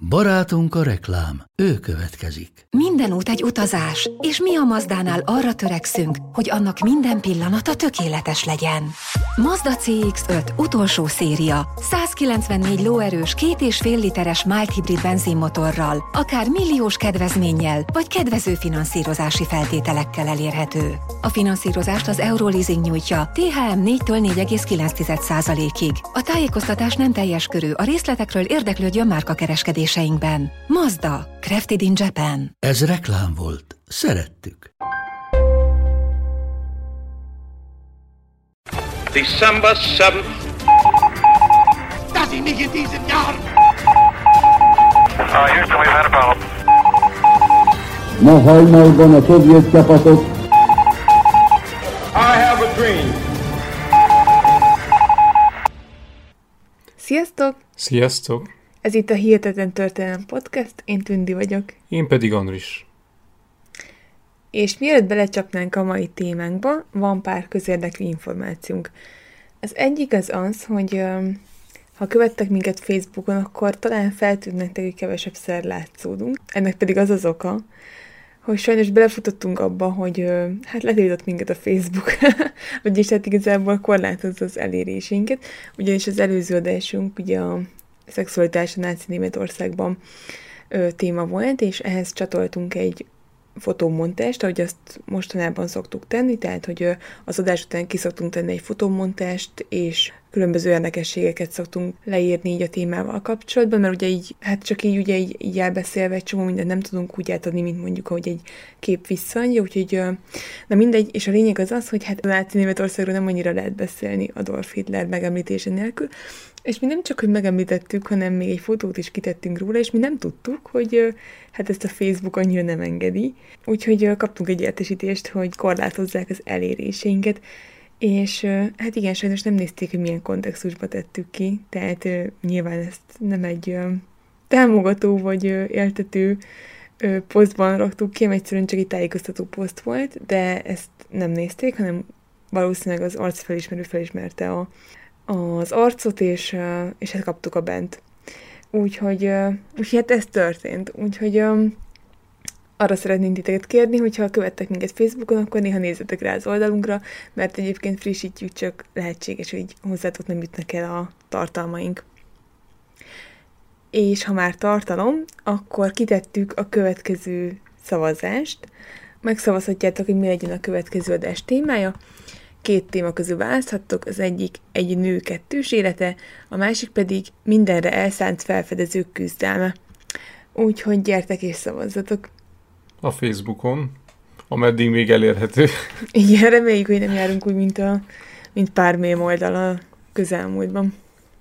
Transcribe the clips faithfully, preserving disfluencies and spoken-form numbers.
Barátunk a reklám, ő következik. Minden út egy utazás, és mi a Mazdánál arra törekszünk, hogy annak minden pillanata tökéletes legyen. Mazda cé iksz öt utolsó széria, százkilencvennégy lóerős, két és fél literes mild hibrid benzinmotorral, akár milliós kedvezménnyel, vagy kedvező finanszírozási feltételekkel elérhető. A finanszírozást az Euroleasing nyújtja té há em négytől négy egész kilenc százalékig. A tájékoztatás nem teljes körű, a részletekről érdeklődjön márkakereskedéseinkben. Mazda, crafted in Japan. Ez reklám volt. Szerettük. December seventh. Das ist nicht in diesem Jahr. Uh, Houston, we've had a problem. Ma hajnalban a szovjet csapatok. I have a dream. Sziasztok! Sziasztok! Ez itt a Hihetetlen Történelem Podcast, én Tündi vagyok. Én pedig Andris. És mielőtt belecsapnánk a mai témánkba, van pár közérdekű információnk. Az egyik az az, hogy um, ha követtek minket Facebookon, akkor talán feltűnt nektek, hogy kevesebbszer látszódunk. Ennek pedig az az oka, hogy sajnos belefutottunk abba, hogy uh, hát letiltott minket a Facebook, vagyis hát igazából korlátozza az elérésünket, ugyanis az előző adásunk ugye a szexualitás a náci Németországban ö, téma volt, és ehhez csatoltunk egy fotómontást, ahogy azt mostanában szoktuk tenni, tehát, hogy ö, az adás után ki szoktunk tenni egy fotómontást, és különböző érdekességeket szoktunk leírni így a témával kapcsolatban, mert ugye így, hát csak így ugye így, így elbeszélve egy csomó mindent nem tudunk úgy átadni, mint mondjuk, ahogy egy kép visszaadja, úgyhogy ö, na mindegy, és a lényeg az az, hogy hát a náci Németországról nem annyira lehet beszélni Adolf Hitler megemlítése nélkül, és mi nem csak, hogy megemlítettük, hanem még egy fotót is kitettünk róla, és mi nem tudtuk, hogy hát ezt a Facebook annyira nem engedi. Úgyhogy kaptunk egy értesítést, hogy korlátozzák az eléréseinket, és hát igen, sajnos nem nézték, hogy milyen kontextusba tettük ki, tehát nyilván ezt nem egy támogató vagy éltető posztban raktuk ki, egyszerűen csak egy tájékoztató poszt volt, de ezt nem nézték, hanem valószínűleg az arcfelismerő felismerte a az arcot, és, és hát kaptuk a bent. Úgyhogy, úgyhogy hát ez történt. Úgyhogy um, arra szeretném titeket kérni, hogyha követtek minket Facebookon, akkor néha nézzetek rá az oldalunkra, mert egyébként frissítjük, csak lehetséges, hogy hozzátok nem jutnak el a tartalmaink. És ha már tartalom, akkor kitettük a következő szavazást. Megszavazhatjátok, hogy mi legyen a következő adás témája. Két téma közül választhattok, az egyik egy nő kettős élete, a másik pedig mindenre elszánt felfedezők küzdelme. Úgyhogy gyertek és szavazzatok. A Facebookon, ameddig még elérhető. Igen, reméljük, hogy nem járunk úgy, mint, a, mint pár mém oldal a közelmúltban.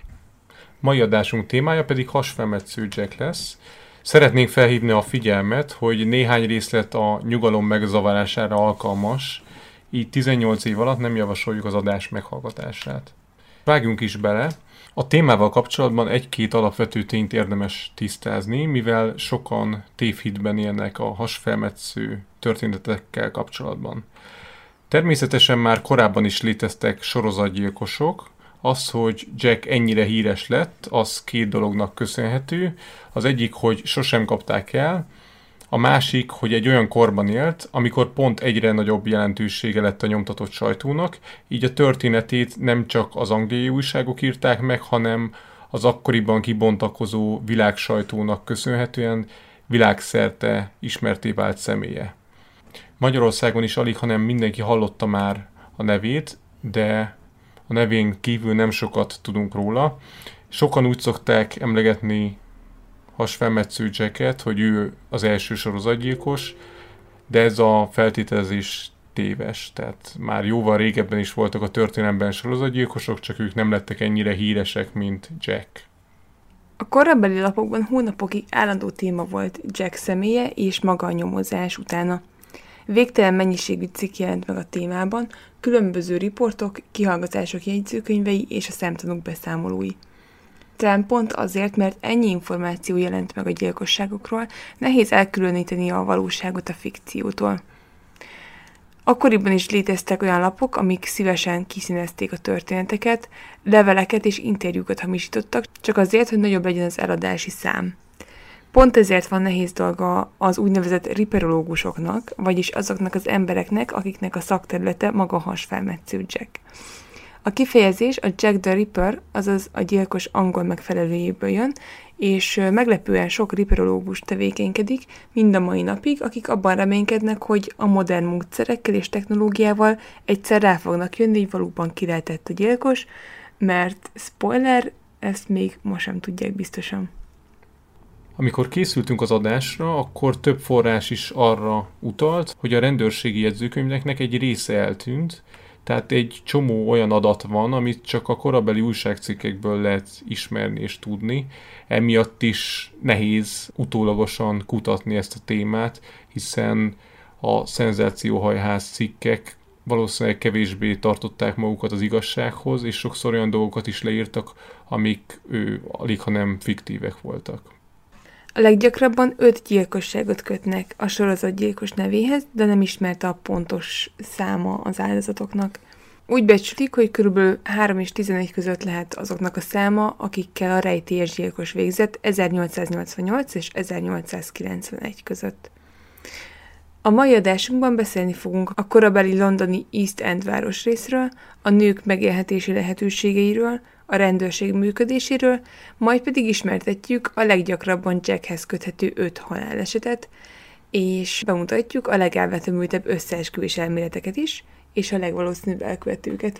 Mai adásunk témája pedig hasfelmetsző Jack lesz. Szeretnénk felhívni a figyelmet, hogy néhány részlet a nyugalom megzavarására alkalmas, így tizennyolc év alatt nem javasoljuk az adás meghallgatását. Vágjunk is bele. A témával kapcsolatban egy-két alapvető tényt érdemes tisztázni, mivel sokan tévhitben élnek a hasfelmetsző történetekkel kapcsolatban. Természetesen már korábban is léteztek sorozatgyilkosok. Az, hogy Jack ennyire híres lett, az két dolognak köszönhető. Az egyik, hogy sosem kapták el, a másik, hogy egy olyan korban élt, amikor pont egyre nagyobb jelentősége lett a nyomtatott sajtónak, így a történetét nem csak az angliai újságok írták meg, hanem az akkoriban kibontakozó világsajtónak köszönhetően világszerte ismertté vált személye. Magyarországon is alig, hanem mindenki hallotta már a nevét, de a nevén kívül nem sokat tudunk róla. Sokan úgy szokták emlegetni hasfelmetsző Jacket, hogy ő az első sorozatgyilkos, de ez a feltételezés téves. Tehát már jóval régebben is voltak a történelemben sorozatgyilkosok, csak ők nem lettek ennyire híresek, mint Jack. A korabeli lapokban hónapokig állandó téma volt Jack személye és maga a nyomozás utána. Végtelen mennyiségű cikk jelent meg a témában, különböző riportok, kihallgatások jegyzőkönyvei és a szemtanúk beszámolói. Talán pont azért, mert ennyi információ jelent meg a gyilkosságokról, nehéz elkülöníteni a valóságot a fikciótól. Akkoriban is léteztek olyan lapok, amik szívesen kiszínezték a történeteket, leveleket és interjúkat hamisítottak, csak azért, hogy nagyobb legyen az eladási szám. Pont ezért van nehéz dolga az úgynevezett riperológusoknak, vagyis azoknak az embereknek, akiknek a szakterülete maga hasfelmetsző Jack. A kifejezés a Jack the Ripper, azaz a gyilkos angol megfelelőjéből jön, és meglepően sok riperológus tevékenykedik mind a mai napig, akik abban reménykednek, hogy a modern módszerekkel és technológiával egyszer rá fognak jönni, hogy valóban ki lehetett a gyilkos, mert spoiler, ezt még ma sem tudják biztosan. Amikor készültünk az adásra, akkor több forrás is arra utalt, hogy a rendőrségi jegyzőkönyveknek egy része eltűnt, tehát egy csomó olyan adat van, amit csak a korabeli újságcikkekből lehet ismerni és tudni. Emiatt is nehéz utólagosan kutatni ezt a témát, hiszen a szenzációhajház cikkek valószínűleg kevésbé tartották magukat az igazsághoz, és sokszor olyan dolgokat is leírtak, amik ő alig, ha nem fiktívek voltak. A leggyakrabban öt gyilkosságot kötnek a sorozatgyilkos nevéhez, de nem ismert a pontos száma az áldozatoknak. Úgy becsülik, hogy körülbelül három és tizenegy között lehet azoknak a száma, akikkel a rejtélyes gyilkos végzett ezernyolcszáznyolcvannyolc és ezernyolcszázkilencvenegy között. A mai adásunkban beszélni fogunk a korabeli londoni East End városrészről, a nők megélhetési lehetőségeiről, a rendőrség működéséről, majd pedig ismertetjük a leggyakrabban Jackhez köthető öt halálesetet, és bemutatjuk a legelvetemültebb összeesküvés elméleteket is, és a legvalószínűbb elkövetőket.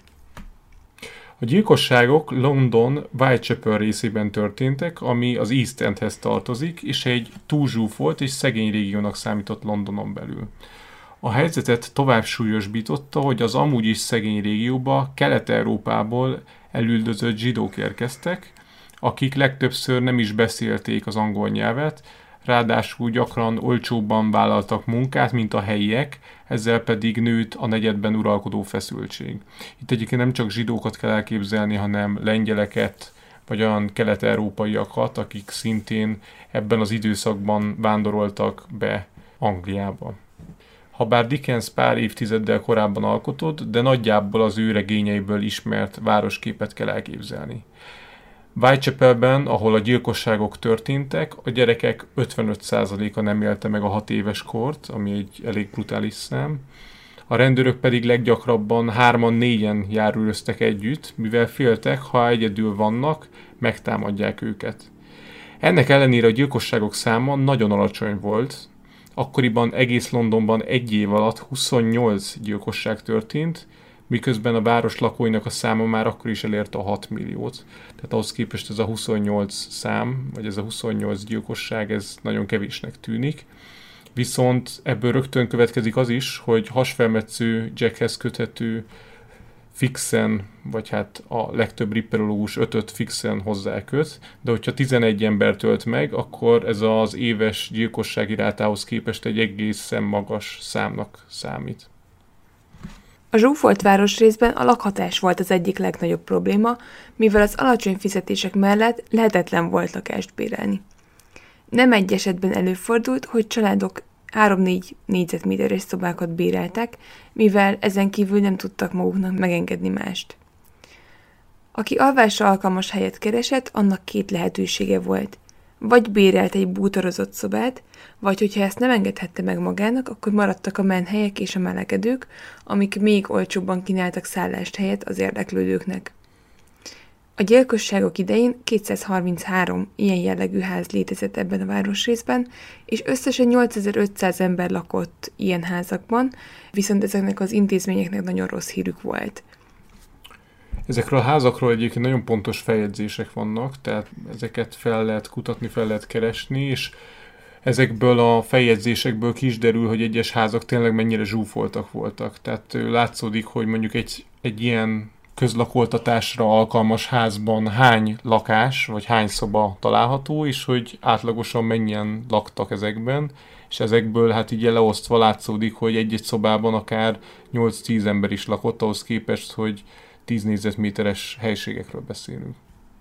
A gyilkosságok London Whitechapel részében történtek, ami az East Endhez tartozik, és egy túlzsúfolt és szegény régiónak számított Londonon belül. A helyzetet tovább súlyosbította, hogy az amúgy is szegény régióba Kelet-Európából elüldözött zsidók érkeztek, akik legtöbbször nem is beszélték az angol nyelvet, ráadásul gyakran olcsóbban vállaltak munkát, mint a helyiek, ezzel pedig nőtt a negyedben uralkodó feszültség. Itt egyébként nem csak zsidókat kell elképzelni, hanem lengyeleket, vagy olyan kelet-európaiakat, akik szintén ebben az időszakban vándoroltak be Angliába. Habár Dickens pár évtizeddel korábban alkotott, de nagyjából az ő regényeiből ismert városképet kell elképzelni. Whitechapelben, ahol a gyilkosságok történtek, a gyerekek ötvenöt százaléka nem élte meg a hat éves kort, ami egy elég brutális szám. A rendőrök pedig leggyakrabban hárman-négyen járőröztek együtt, mivel féltek, ha egyedül vannak, megtámadják őket. Ennek ellenére a gyilkosságok száma nagyon alacsony volt. Akkoriban egész Londonban egy év alatt huszonnyolc gyilkosság történt, miközben a város lakóinak a száma már akkor is elérte a hat milliót. Tehát ahhoz képest ez a huszonnyolc szám, vagy ez a huszonnyolc gyilkosság, ez nagyon kevésnek tűnik. Viszont ebből rögtön következik az is, hogy hasfelmetsző Jackhez köthető fixen, vagy hát a legtöbb ripperológus ötöt fixen hozzáköt, de hogyha tizenegy ember tölt meg, akkor ez az éves gyilkossági rátához képest egy egészen magas számnak számít. A zsúfolt városrészben a lakhatás volt az egyik legnagyobb probléma, mivel az alacsony fizetések mellett lehetetlen volt lakást bérelni. Nem egy esetben előfordult, hogy családok három-négy négyzetméteres szobákat béreltek, mivel ezen kívül nem tudtak maguknak megengedni mást. Aki alvásra alkalmas helyet keresett, annak két lehetősége volt. Vagy bérelt egy bútorozott szobát, vagy hogyha ezt nem engedhette meg magának, akkor maradtak a menhelyek és a melegedők, amik még olcsóbban kínáltak szállást helyet az érdeklődőknek. A gyilkosságok idején kétszázharminchárom ilyen jellegű ház létezett ebben a városrészben, és összesen nyolcezer-ötszáz ember lakott ilyen házakban, viszont ezeknek az intézményeknek nagyon rossz hírük volt. Ezekről a házakról egyébként nagyon pontos feljegyzések vannak, tehát ezeket fel lehet kutatni, fel lehet keresni, és ezekből a feljegyzésekből ki is derül, hogy egyes házak tényleg mennyire zsúfoltak voltak. Tehát látszódik, hogy mondjuk egy, egy ilyen közlakoltatásra alkalmas házban hány lakás, vagy hány szoba található, és hogy átlagosan mennyien laktak ezekben, és ezekből hát így leosztva látszódik, hogy egy-egy szobában akár nyolc-tíz ember is lakott, ahhoz képest, hogy tíz négyzetméteres helységekről beszélünk.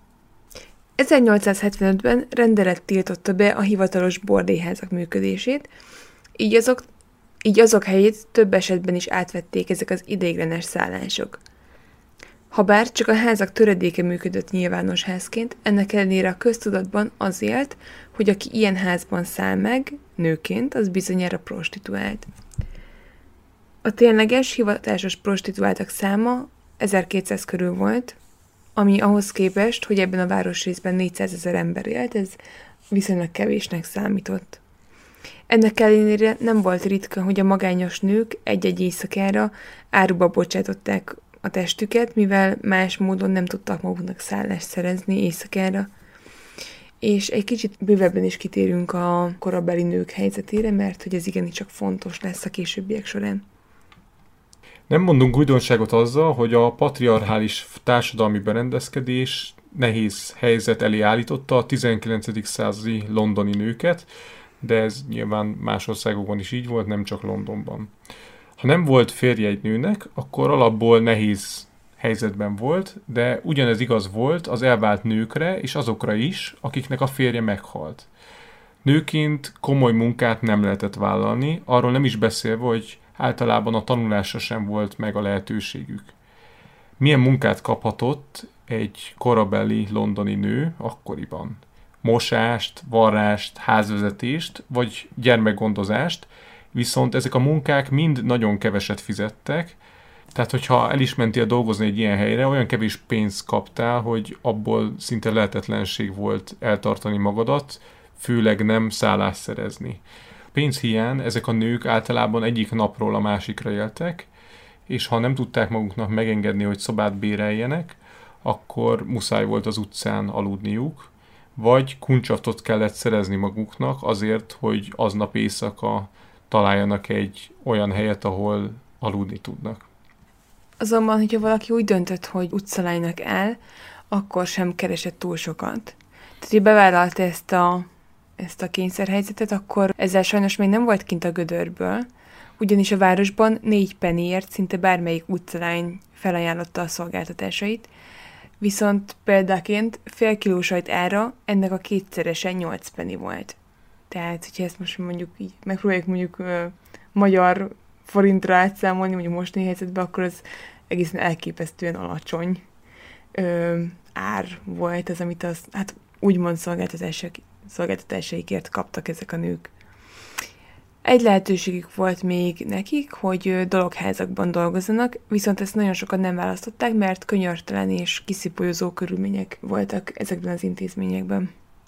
ezernyolcszázhetvenötben rendelet tiltotta be a hivatalos bordélyházak működését, így azok, így azok helyét több esetben is átvették ezek az ideiglenes szállások. Habár csak a házak töredéke működött nyilvános házként, ennek ellenére a köztudatban az élt, hogy aki ilyen házban száll meg, nőként, az bizonyára prostituált. A tényleges, hivatásos prostituáltak száma ezerkétszáz körül volt, ami ahhoz képest, hogy ebben a városrészben négyszázezer ember élt, ez viszonylag kevésnek számított. Ennek ellenére nem volt ritka, hogy a magányos nők egy-egy éjszakára áruba bocsátották a testüket, mivel más módon nem tudtak maguknak szállást szerezni éjszakára. És egy kicsit bővebben is kitérünk a korabeli nők helyzetére, mert hogy ez igenicsak fontos lesz a későbbiek során. Nem mondunk újdonságot azzal, hogy a patriarchális társadalmi berendezkedés nehéz helyzet elé állította a tizenkilencedik századi londoni nőket, de ez nyilván más országokban is így volt, nem csak Londonban. Ha nem volt férje egy nőnek, akkor alapból nehéz helyzetben volt, de ugyanez igaz volt az elvált nőkre és azokra is, akiknek a férje meghalt. Nőként komoly munkát nem lehetett vállalni, arról nem is beszélve, hogy általában a tanulásra sem volt meg a lehetőségük. Milyen munkát kaphatott egy korabeli londoni nő akkoriban? Mosást, varrást, házvezetést vagy gyermekgondozást, viszont ezek a munkák mind nagyon keveset fizettek, tehát hogyha el is mentél dolgozni egy ilyen helyre, olyan kevés pénzt kaptál, hogy abból szinte lehetetlenség volt eltartani magadat, főleg nem szállást szerezni. Pénzhiány ezek a nők általában egyik napról a másikra éltek, és ha nem tudták maguknak megengedni, hogy szobát béreljenek, akkor muszáj volt az utcán aludniuk, vagy kuncsaftot kellett szerezni maguknak azért, hogy aznap éjszaka találjanak egy olyan helyet, ahol aludni tudnak. Azonban, hogyha valaki úgy döntött, hogy utcalánynak áll, akkor sem keresett túl sokat. Tehát, hogy bevállalta ezt a, ezt a kényszerhelyzetet, akkor ezzel sajnos még nem volt kint a gödörből, ugyanis a városban négy pennyért szinte bármelyik utcalány felajánlotta a szolgáltatásait, viszont példaként fél kiló sajt ára ennek a kétszerese nyolc penny volt. Tehát, hogyha ezt most mondjuk így megpróbáljuk mondjuk ö, magyar forintra átszámolni, mondjuk mostani helyzetben, akkor az egészen elképesztően alacsony ö, ár volt az, amit az, hát úgymond szolgáltatásaikért kaptak ezek a nők. Egy lehetőségük volt még nekik, hogy dologházakban dolgozzanak, viszont ezt nagyon sokan nem választották, mert könyörtelen és kiszipolyozó körülmények voltak ezekben az intézményekben.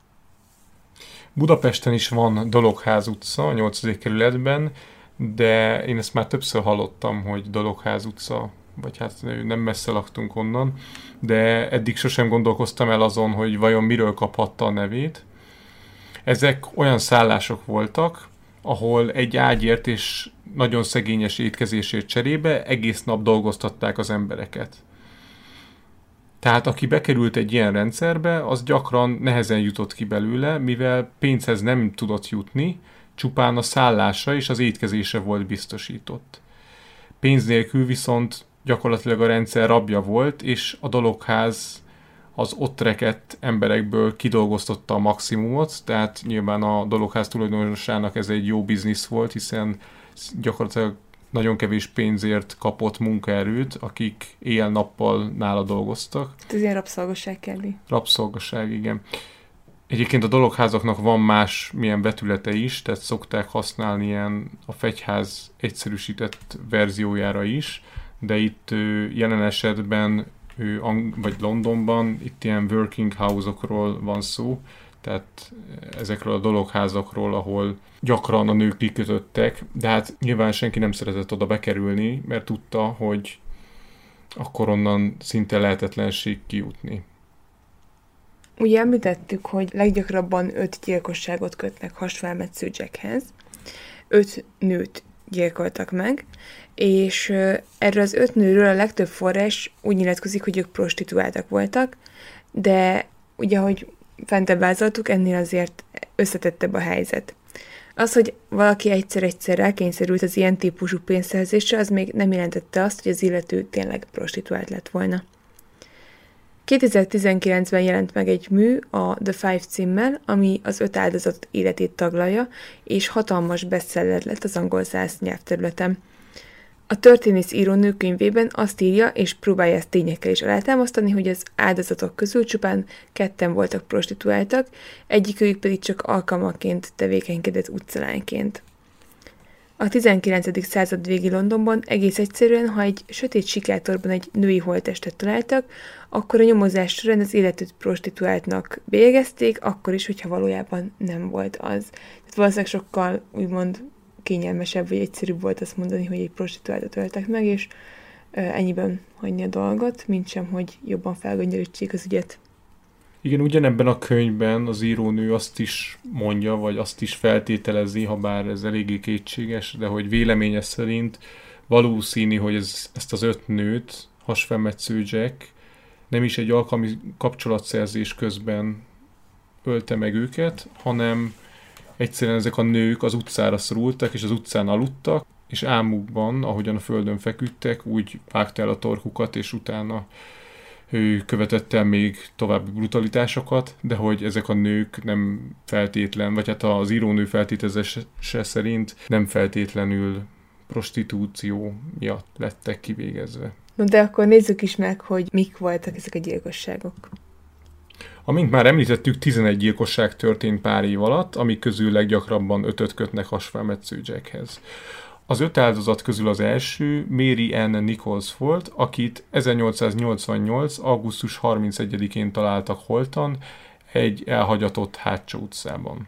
Budapesten is van Dologház utca, a nyolcadik kerületben, de én ezt már többször hallottam, hogy Dologház utca, vagy hát nem messze laktunk onnan, de eddig sosem gondolkoztam el azon, hogy vajon miről kaphatta a nevét. Ezek olyan szállások voltak, ahol egy ágyért és nagyon szegényes étkezésért cserébe egész nap dolgoztatták az embereket. Tehát aki bekerült egy ilyen rendszerbe, az gyakran nehezen jutott ki belőle, mivel pénzhez nem tudott jutni, csupán a szállása és az étkezése volt biztosított. Pénz nélkül viszont gyakorlatilag a rendszer rabja volt, és a Dologház az ott rekedt emberekből kidolgoztatta a maximumot, tehát nyilván a Dologház tulajdonosának ez egy jó biznisz volt, hiszen gyakorlatilag nagyon kevés pénzért kapott munkaerőt, akik éjjel-nappal nála dolgoztak. Ez ilyen rabszolgasság kelli. Rabszolgasság, igen. Egyébként a dologházaknak van más milyen vetülete is, tehát szokták használni ilyen a fegyház egyszerűsített verziójára is, de itt jelen esetben vagy Londonban itt ilyen working house-okról van szó, tehát ezekről a dologházakról, ahol gyakran a nők kikötöttek, de hát nyilván senki nem szeretett oda bekerülni, mert tudta, hogy akkor onnan szinte lehetetlenség kijutni. Ugye említettük, hogy leggyakrabban öt gyilkosságot kötnek hasfelmetsző Jackhez. Öt nőt gyilkoltak meg, és erről az öt nőről a legtöbb forrás úgy nyilatkozik, hogy ők prostituáltak voltak, de ugye, ahogy fentebb vázoltuk, ennél azért összetettebb a helyzet. Az, hogy valaki egyszer-egyszer rákényszerült az ilyen típusú pénzszerzésre, az még nem jelentette azt, hogy az illető tényleg prostituált lett volna. kétezer-tizenkilencben jelent meg egy mű a The Five címmel, ami az öt áldozat életét taglalja, és hatalmas bestseller lett az angol száz nyelvterületen. A történész írónő könyvében azt írja, és próbálja ezt tényekkel is alátámasztani, hogy az áldozatok közül csupán ketten voltak prostituáltak, egyikőjük pedig csak alkalmaként tevékenykedett utcalányként. A tizenkilencedik század végi Londonban egész egyszerűen, ha egy sötét sikátorban egy női holttestet találtak, akkor a nyomozás során az illetőt prostituáltnak bélyegezték, akkor is, hogyha valójában nem volt az. Tehát valószínűleg sokkal úgymond kényelmesebb vagy egyszerűbb volt azt mondani, hogy egy prostituáltat öltek meg, és ennyiben hagyni a dolgot, mint sem, hogy jobban felgöngyölítsék az ügyet. Igen, ugyanebben a könyvben az írónő azt is mondja, vagy azt is feltételezi, ha bár ez eléggé kétséges, de hogy véleménye szerint valószínű, hogy ez, ezt az öt nőt, hasfelmetsző Jack nem is egy alkalmi kapcsolatszerzés közben ölte meg őket, hanem egyszerűen ezek a nők az utcára szorultak, és az utcán aludtak, és álmukban, ahogyan a földön feküdtek, úgy vágta el a torkukat, és utána ő követett el még további brutalitásokat, de hogy ezek a nők nem feltétlen, vagy hát az írónő feltételezése szerint nem feltétlenül prostitúció miatt lettek kivégezve. No, de akkor nézzük is meg, hogy mik voltak ezek a gyilkosságok. Amint már említettük, tizenegy gyilkosság történt pár év alatt, amik közül leggyakrabban ötöt kötnek hasfelmetsző Jackhez. Az öt áldozat közül az első Mary Ann Nichols volt, akit ezernyolcszáznyolcvannyolc. augusztus harmincegyedikén találtak holtan egy elhagyatott hátsó utcában.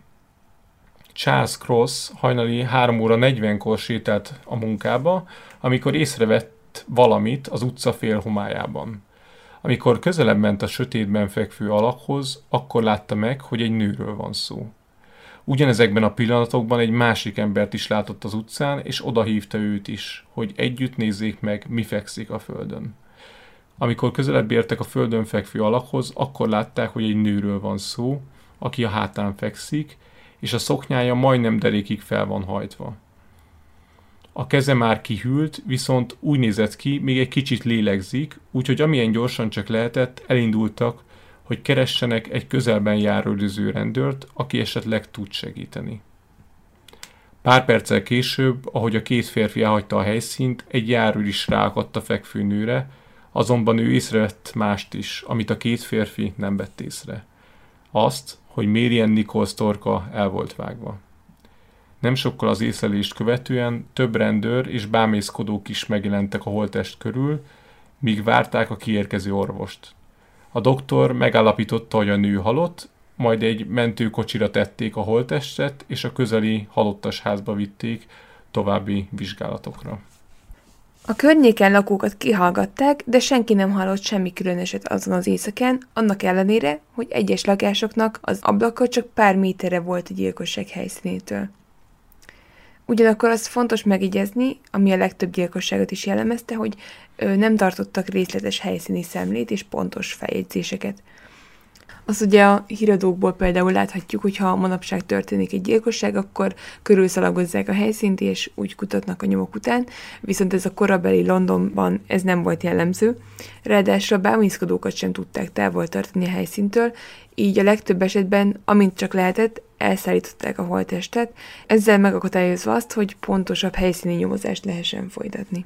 Charles Cross hajnali három óra negyvenkor sétált a munkába, amikor észrevett valamit az utca félhomályában. Amikor közelebb ment a sötétben fekvő alakhoz, akkor látta meg, hogy egy nőről van szó. Ugyanezekben a pillanatokban egy másik embert is látott az utcán, és odahívta őt is, hogy együtt nézzék meg, mi fekszik a földön. Amikor közelebb értek a földön fekvő alakhoz, akkor látták, hogy egy nőről van szó, aki a hátán fekszik, és a szoknyája majdnem derékig fel van hajtva. A keze már kihűlt, viszont úgy nézett ki, még egy kicsit lélegzik, úgyhogy amilyen gyorsan csak lehetett, elindultak, hogy keressenek egy közelben járőröző rendőrt, aki esetleg tud segíteni. Pár perccel később, ahogy a két férfi elhagyta a helyszínt, egy járőr is ráakadt a fekvő nőre, azonban ő észrevett mást is, amit a két férfi nem vett észre. Azt, hogy Mary Ann Nichols torka el volt vágva. Nem sokkal az észlelést követően több rendőr és bámészkodók is megjelentek a holttest körül, míg várták a kiérkező orvost. A doktor megállapította, hogy a nő halott, majd egy mentőkocsira tették a holttestet, és a közeli halottas házba vitték további vizsgálatokra. A környéken lakókat kihallgatták, de senki nem hallott semmi különöset azon az éjszakán, annak ellenére, hogy egyes lakásoknak az ablaka csak pár méterre volt a gyilkosság helyszínétől. Ugyanakkor az fontos megjegyezni, ami a legtöbb gyilkosságot is jellemezte, hogy nem tartottak részletes helyszíni szemlét és pontos feljegyzéseket. Azt ugye a híradókból például láthatjuk, hogy ha manapság történik egy gyilkosság, akkor körülszalagozzák a helyszínt, és úgy kutatnak a nyomok után, viszont ez a korabeli Londonban ez nem volt jellemző. Ráadásul a bámészkodókat sem tudták távol tartani a helyszíntől, így a legtöbb esetben, amint csak lehetett, elszállították a holttestet, ezzel megakadályozva azt, hogy pontosabb helyszíni nyomozást lehessen folytatni.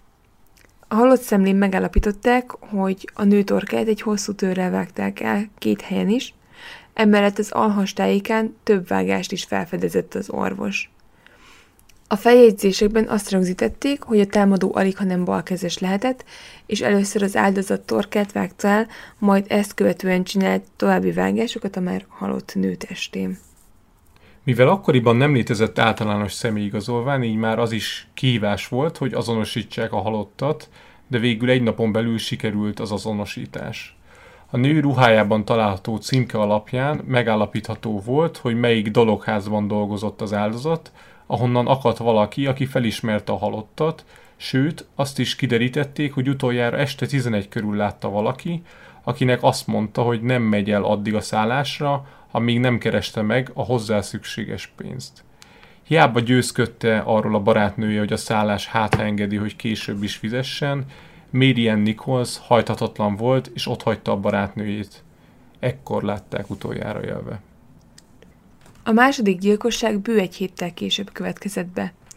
A halott szemlén megállapították, hogy a nő torkát egy hosszú törrel vágták el két helyen is, emellett az alhastájékán több vágást is felfedezett az orvos. A feljegyzésekben azt rögzítették, hogy a támadó aligha nem balkezes lehetett, és először az áldozat torkát vágta el, majd ezt követően csinált további vágásokat a már halott nő testén. Mivel akkoriban nem létezett általános személyigazolvány, így már az is kihívás volt, hogy azonosítsák a halottat, de végül egy napon belül sikerült az azonosítás. A nő ruhájában található címke alapján megállapítható volt, hogy melyik dologházban dolgozott az áldozat, ahonnan akadt valaki, aki felismerte a halottat, sőt, azt is kiderítették, hogy utoljára este tizenegy körül látta valaki, akinek azt mondta, hogy nem megy el addig a szállásra, amíg nem kereste meg a hozzá szükséges pénzt. Hiába győzködte arról a barátnője, hogy a szállás hátha engedi, hogy később is fizessen, Mary Ann Nichols hajthatatlan volt, és otthagyta a barátnőjét. Ekkor látták utoljára élve. A második gyilkosság bő egy héttel később következett be.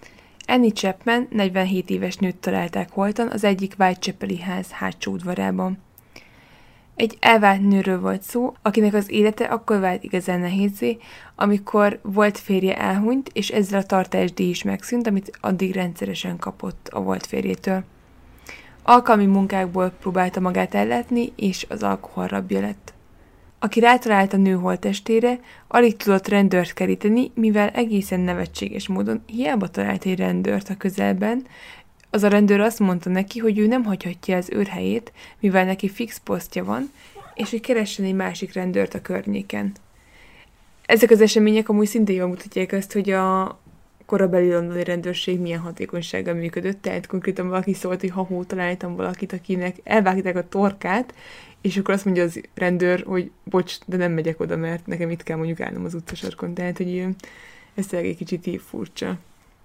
Annie Chapman negyvenhét éves nőt találták holtan az egyik Whitechapel-i ház hátsó udvarában. Egy elvált nőről volt szó, akinek az élete akkor vált igazán nehézzé, amikor volt férje elhunyt, és ezzel a tartásdíj is megszűnt, amit addig rendszeresen kapott a volt férjétől. Alkalmi munkákból próbálta magát ellátni, és az alkohol rabja lett. Aki rátalált a nő holttestére, alig tudott rendőrt keríteni, mivel egészen nevetséges módon hiába talált egy rendőrt a közelben, az a rendőr azt mondta neki, hogy ő nem hagyhatja az őrhelyét, mivel neki fix posztja van, és hogy keressen egy másik rendőrt a környéken. Ezek az események amúgy szintén jól mutatják azt, hogy a korabeli londoni rendőrség milyen hatékonysággal működött, tehát konkrétan valaki szólt, hogy ha-hó, találtam valakit, akinek elvágták a torkát, és akkor azt mondja az rendőr, hogy bocs, de nem megyek oda, mert nekem itt kell mondjuk állnom az utcasarkon, tehát hogy ez tényleg egy kicsit így furcsa.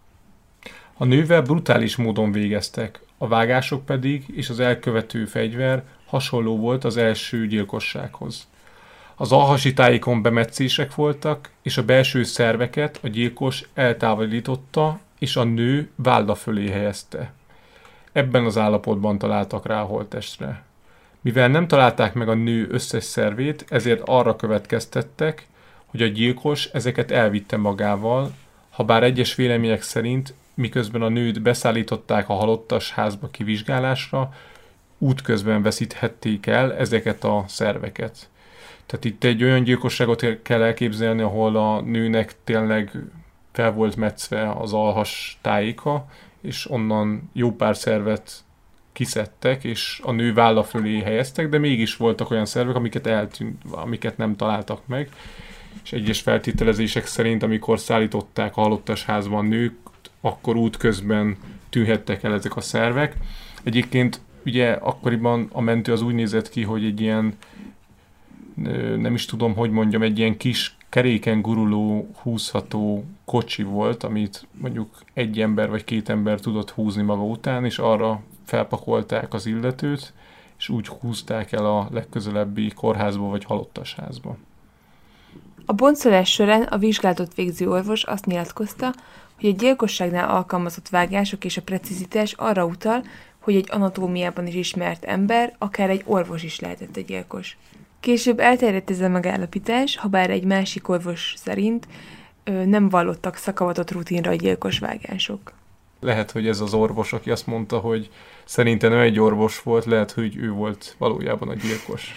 A nővel brutális módon végeztek, a vágások pedig és az elkövető fegyver hasonló volt az első gyilkossághoz. Az alhasi tájékon bemetszések voltak, és a belső szerveket a gyilkos eltávolította, és a nő válla fölé helyezte. Ebben az állapotban találtak rá a holttestre. Mivel nem találták meg a nő összes szervét, ezért arra következtettek, hogy a gyilkos ezeket elvitte magával, habár egyes vélemények szerint, miközben a nőt beszállították a halottas házba kivizsgálásra, útközben veszíthették el ezeket a szerveket. Tehát itt egy olyan gyilkosságot kell elképzelni, ahol a nőnek tényleg fel volt metszve az alhas tájéka, és onnan jó pár szervet kiszedtek, és a nő válla fölé helyeztek, de mégis voltak olyan szervek, amiket eltűnt, amiket nem találtak meg. És egyes feltételezések szerint, amikor szállították a halottas házban nők, akkor útközben tűnhettek el ezek a szervek. Egyébként ugye akkoriban a mentő az úgy nézett ki, hogy egy ilyen, nem is tudom, hogy mondjam, egy ilyen kis keréken guruló, húzható kocsi volt, amit mondjuk egy ember vagy két ember tudott húzni maga után, és arra felpakolták az illetőt, és úgy húzták el a legközelebbi kórházba vagy halottas házba. A boncolás során a vizsgálatot végző orvos azt nyilatkozta, hogy a gyilkosságnál alkalmazott vágások és a precizitás arra utal, hogy egy anatómiában is ismert ember, akár egy orvos is lehetett a gyilkos. Később elterjedt ez a megállapítás, habár egy másik orvos szerint ö, nem vallottak szakavatott rutinra a gyilkos vágások. Lehet, hogy ez az orvos, aki azt mondta, hogy szerintem nem egy orvos volt, lehet, hogy ő volt valójában a gyilkos.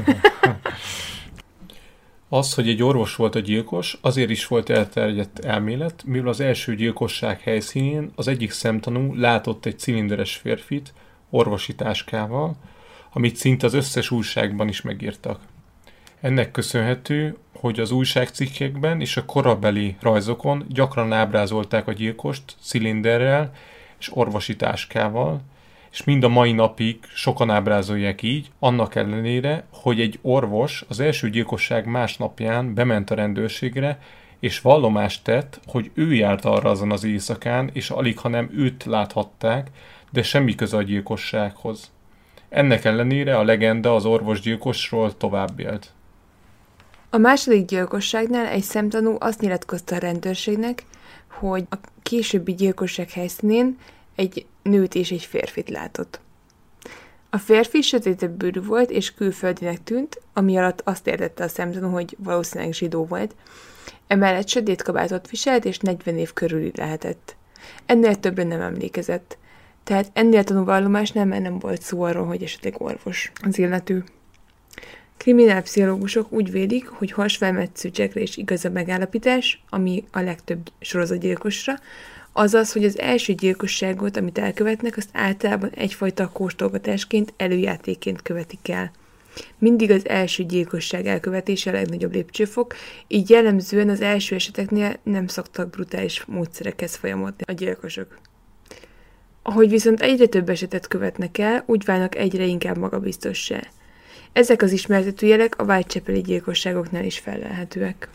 Az, hogy egy orvos volt a gyilkos, azért is volt elterjedt elmélet, mivel az első gyilkosság helyszínén az egyik szemtanú látott egy cilinderes férfit orvosi táskával, amit szinte az összes újságban is megírtak. Ennek köszönhető, hogy az újságcikkekben és a korabeli rajzokon gyakran ábrázolták a gyilkost cilinderrel és orvosi táskával, és mind a mai napig sokan ábrázolják így, annak ellenére, hogy egy orvos az első gyilkosság másnapján bement a rendőrségre, és vallomást tett, hogy ő járt arra azon az éjszakán, és alig, hanem őt láthatták, de semmi köze a gyilkossághoz. Ennek ellenére a legenda az orvosgyilkosról tovább élt. A második gyilkosságnál egy szemtanú azt nyilatkozta a rendőrségnek, hogy a későbbi gyilkosság helyszínén egy nőt és egy férfit látott. A férfi sötétebb bőrű volt és külföldinek tűnt, ami alatt azt értette a szemtanú, hogy valószínűleg zsidó volt. Emellett sötét kabátot viselt és negyven év körüli lehetett. Ennél többre nem emlékezett. Tehát ennél tanúvallomásnál már nem volt szó arról, hogy esetleg orvos az illető. Kriminálpszichológusok úgy vélik, hogy hasfelmetsző Jackre is igaz a megállapítás, ami a legtöbb sorozatgyilkosra, azaz, hogy az első gyilkosságot, amit elkövetnek, azt általában egyfajta kóstolgatásként, előjátékként követik el. Mindig az első gyilkosság elkövetése a legnagyobb lépcsőfok, így jellemzően az első eseteknél nem szoktak brutális módszerekhez folyamodni a gyilkosok. Ahogy viszont egyre több esetet követnek el, úgy válnak egyre inkább magabiztossá. Ezek az ismertető jelek a Whitechapel-i gyilkosságoknál is fellelhetőek.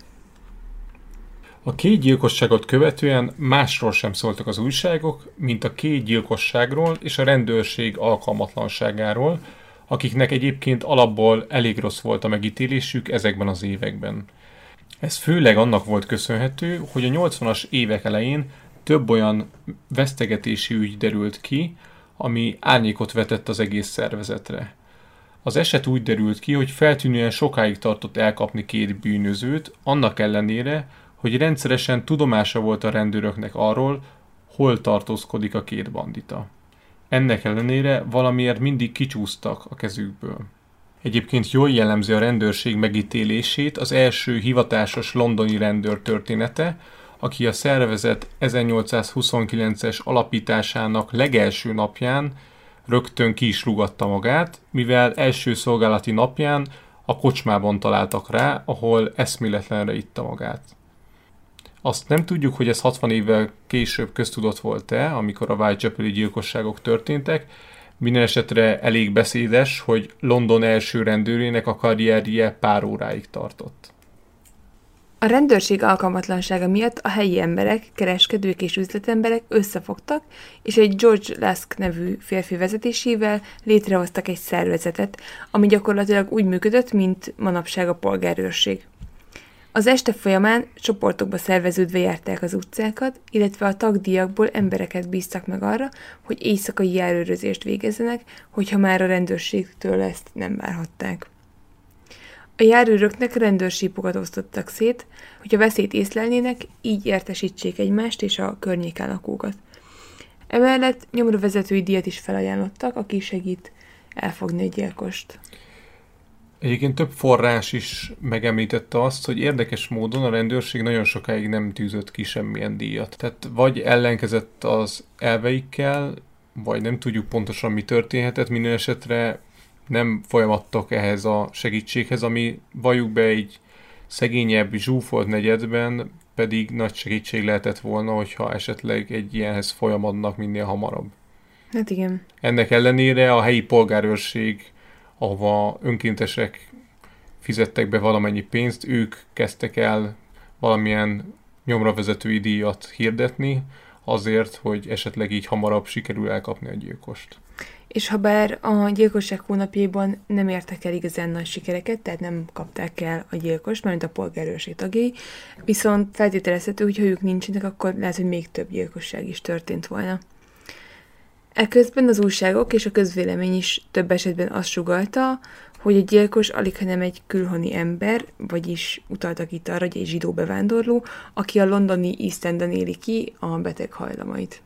A két gyilkosságot követően másról sem szóltak az újságok, mint a két gyilkosságról és a rendőrség alkalmatlanságáról, akiknek egyébként alapból elég rossz volt a megítélésük ezekben az években. Ez főleg annak volt köszönhető, hogy a nyolcvanas évek elején több olyan vesztegetési ügy derült ki, ami árnyékot vetett az egész szervezetre. Az eset úgy derült ki, hogy feltűnően sokáig tartott elkapni két bűnözőt, annak ellenére, hogy rendszeresen tudomása volt a rendőröknek arról, hol tartózkodik a két bandita. Ennek ellenére valamiért mindig kicsúsztak a kezükből. Egyébként jól jellemzi a rendőrség megítélését az első hivatásos londoni rendőr története, aki a szervezet ezernyolcszázhuszonkilences alapításának legelső napján rögtön ki is rúgatta magát, mivel első szolgálati napján a kocsmában találtak rá, ahol eszméletlenre itta magát. Azt nem tudjuk, hogy ez hatvan évvel később köztudott volt-e, amikor a Whitechapel-i gyilkosságok történtek. Minden esetre elég beszédes, hogy London első rendőrének a karrierje pár óráig tartott. A rendőrség alkalmatlansága miatt a helyi emberek, kereskedők és üzletemberek összefogtak, és egy George Lusk nevű férfi vezetésével létrehoztak egy szervezetet, ami gyakorlatilag úgy működött, mint manapság a polgárőrség. Az este folyamán csoportokba szerveződve járták az utcákat, illetve a tagdíjakból embereket bíztak meg arra, hogy éjszakai járőrözést végezzenek, hogyha már a rendőrségtől ezt nem várhatták. A járőröknek rendőrsípokat osztottak szét, hogyha veszélyt észlelnének, így értesítsék egymást és a környéken lakókat. Emellett nyomravezetői díjat is felajánlottak, aki segít elfogni a gyilkost. Egyébként több forrás is megemlítette azt, hogy érdekes módon a rendőrség nagyon sokáig nem tűzött ki semmilyen díjat. Tehát vagy ellenkezett az elveikkel, vagy nem tudjuk pontosan mi történhetett, minden esetre nem folyamattak ehhez a segítséghez, ami valljuk be egy szegényebb, zsúfolt negyedben pedig nagy segítség lehetett volna, hogyha esetleg egy ilyenhez folyamadnak minél hamarabb. Hát igen. Ennek ellenére a helyi polgárőrség, ahova önkéntesek fizettek be valamennyi pénzt, ők kezdtek el valamilyen nyomravezetői díjat hirdetni, azért, hogy esetleg így hamarabb sikerül elkapni a gyilkost. És ha bár a gyilkosság hónapjában nem értek el igazán nagy sikereket, tehát nem kapták el a gyilkost, mármint a polgárőrség tagjai, viszont feltételezhető, hogy ha ők nincsenek, akkor lehet, hogy még több gyilkosság is történt volna. Eközben az újságok és a közvélemény is több esetben azt sugallta, hogy a gyilkos alighanem egy külhoni ember, vagyis utaltak itt arra, hogy egy zsidó bevándorló, aki a londoni East Enden éli ki a beteg hajlamait.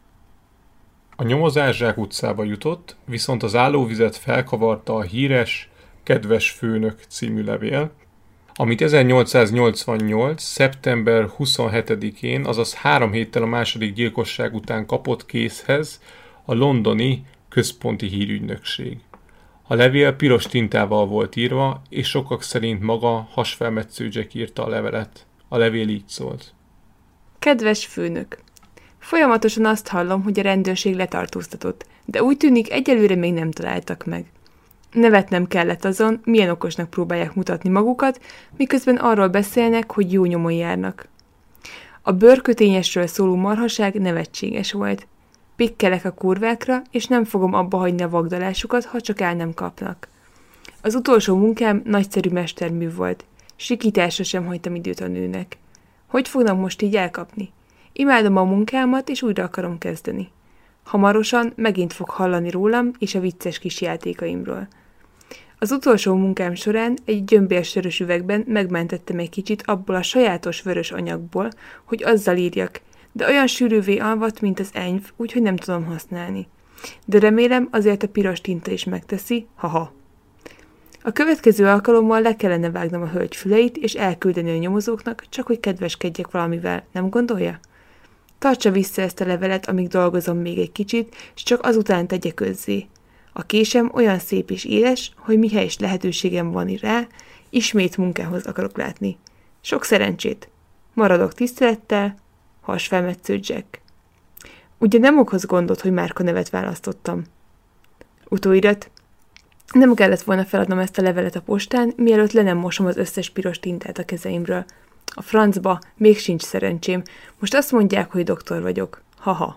A nyomozás Zsák utcába jutott, viszont az állóvizet felkavarta a híres Kedves főnök című levél, amit ezernyolcszáznyolcvannyolc. szeptember huszonhetedikén, azaz három héttel a második gyilkosság után kapott kézhez a londoni központi hírügynökség. A levél piros tintával volt írva, és sokak szerint maga hasfelmetsző Jack írta a levelet. A levél így szólt. Kedves főnök! Folyamatosan azt hallom, hogy a rendőrség letartóztatott, de úgy tűnik egyelőre még nem találtak meg. Nevetnem kellett azon, milyen okosnak próbálják mutatni magukat, miközben arról beszélnek, hogy jó nyomon járnak. A bőrkötényesről szóló marhaság nevetséges volt. Pikkelek a kurvákra, és nem fogom abba hagyni a vagdalásukat, ha csak el nem kapnak. Az utolsó munkám nagyszerű mestermű volt. Sikításra sem hagytam időt a nőnek. Hogy fognak most így elkapni? Imádom a munkámat, és újra akarom kezdeni. Hamarosan megint fog hallani rólam és a vicces kis játékaimról. Az utolsó munkám során egy gyömbérsörös üvegben megmentettem egy kicsit abból a sajátos vörös anyagból, hogy azzal írjak, de olyan sűrűvé alvat, mint az enyv, úgyhogy nem tudom használni. De remélem azért a piros tinta is megteszi, haha. A következő alkalommal le kellene vágnom a hölgy füleit, és elküldeni a nyomozóknak, csak hogy kedveskedjek valamivel, nem gondolja? Tartsa vissza ezt a levelet, amíg dolgozom még egy kicsit, és csak azután tegye közzé. A késem olyan szép és éles, hogy mihelyest lehetőségem van rá, ismét munkához akarok látni. Sok szerencsét! Maradok tisztelettel, hasfelmetsző Jack. Ugye nem okoz gondot, hogy márka nevet választottam. Utóirat. Nem kellett volna feladnom ezt a levelet a postán, mielőtt le nem mosom az összes piros tintát a kezeimről. A francba, még sincs szerencsém. Most azt mondják, hogy doktor vagyok. Haha.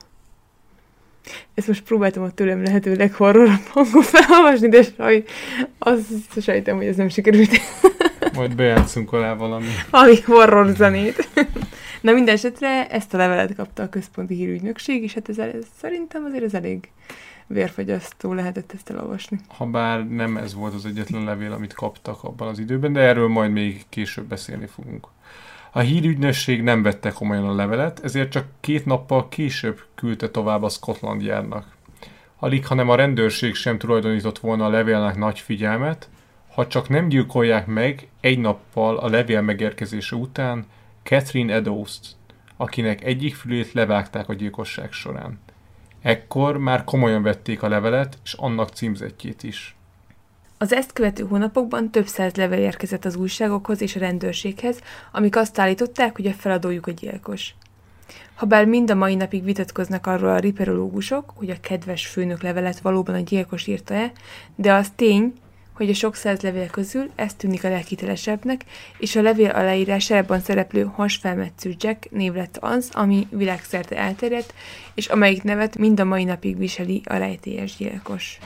Ezt most próbáltam a tőlem lehetőleg horrorabb hangon felolvasni, de saj, azt sejtem, hogy ez nem sikerült. Majd bejátszunk alá valami. Valami horror zenét. Na minden esetre ezt a levelet kapta a központi hírügynökség, és hát ez, ez szerintem azért ez elég vérfagyasztó lehetett ezt elolvasni. Habár nem ez volt az egyetlen levél, amit kaptak abban az időben, de erről majd még később beszélni fogunk. A hírügynökség nem vette komolyan a levelet, ezért csak két nappal később küldte tovább a Scotland Yardnak. Alig, hanem a rendőrség sem tulajdonított volna a levélnek nagy figyelmet, ha csak nem gyilkolják meg egy nappal a levél megérkezése után Catherine Eddowes-t, akinek egyik fülét levágták a gyilkosság során. Ekkor már komolyan vették a levelet, és annak címzettjét is. Az ezt követő hónapokban több száz levél érkezett az újságokhoz és a rendőrséghez, amik azt állították, hogy a feladójuk a gyilkos. Habár mind a mai napig vitatkoznak arról a riperológusok, hogy a kedves főnök levelet valóban a gyilkos írta-e, de az tény, hogy a sok száz levél közül ez tűnik a leghitelesebbnek, és a levél aláírásában szereplő hasfelmetsző Jack név lett az, ami világszerte elterjedt, és amelyik nevet mind a mai napig viseli a rejtélyes gyilkos.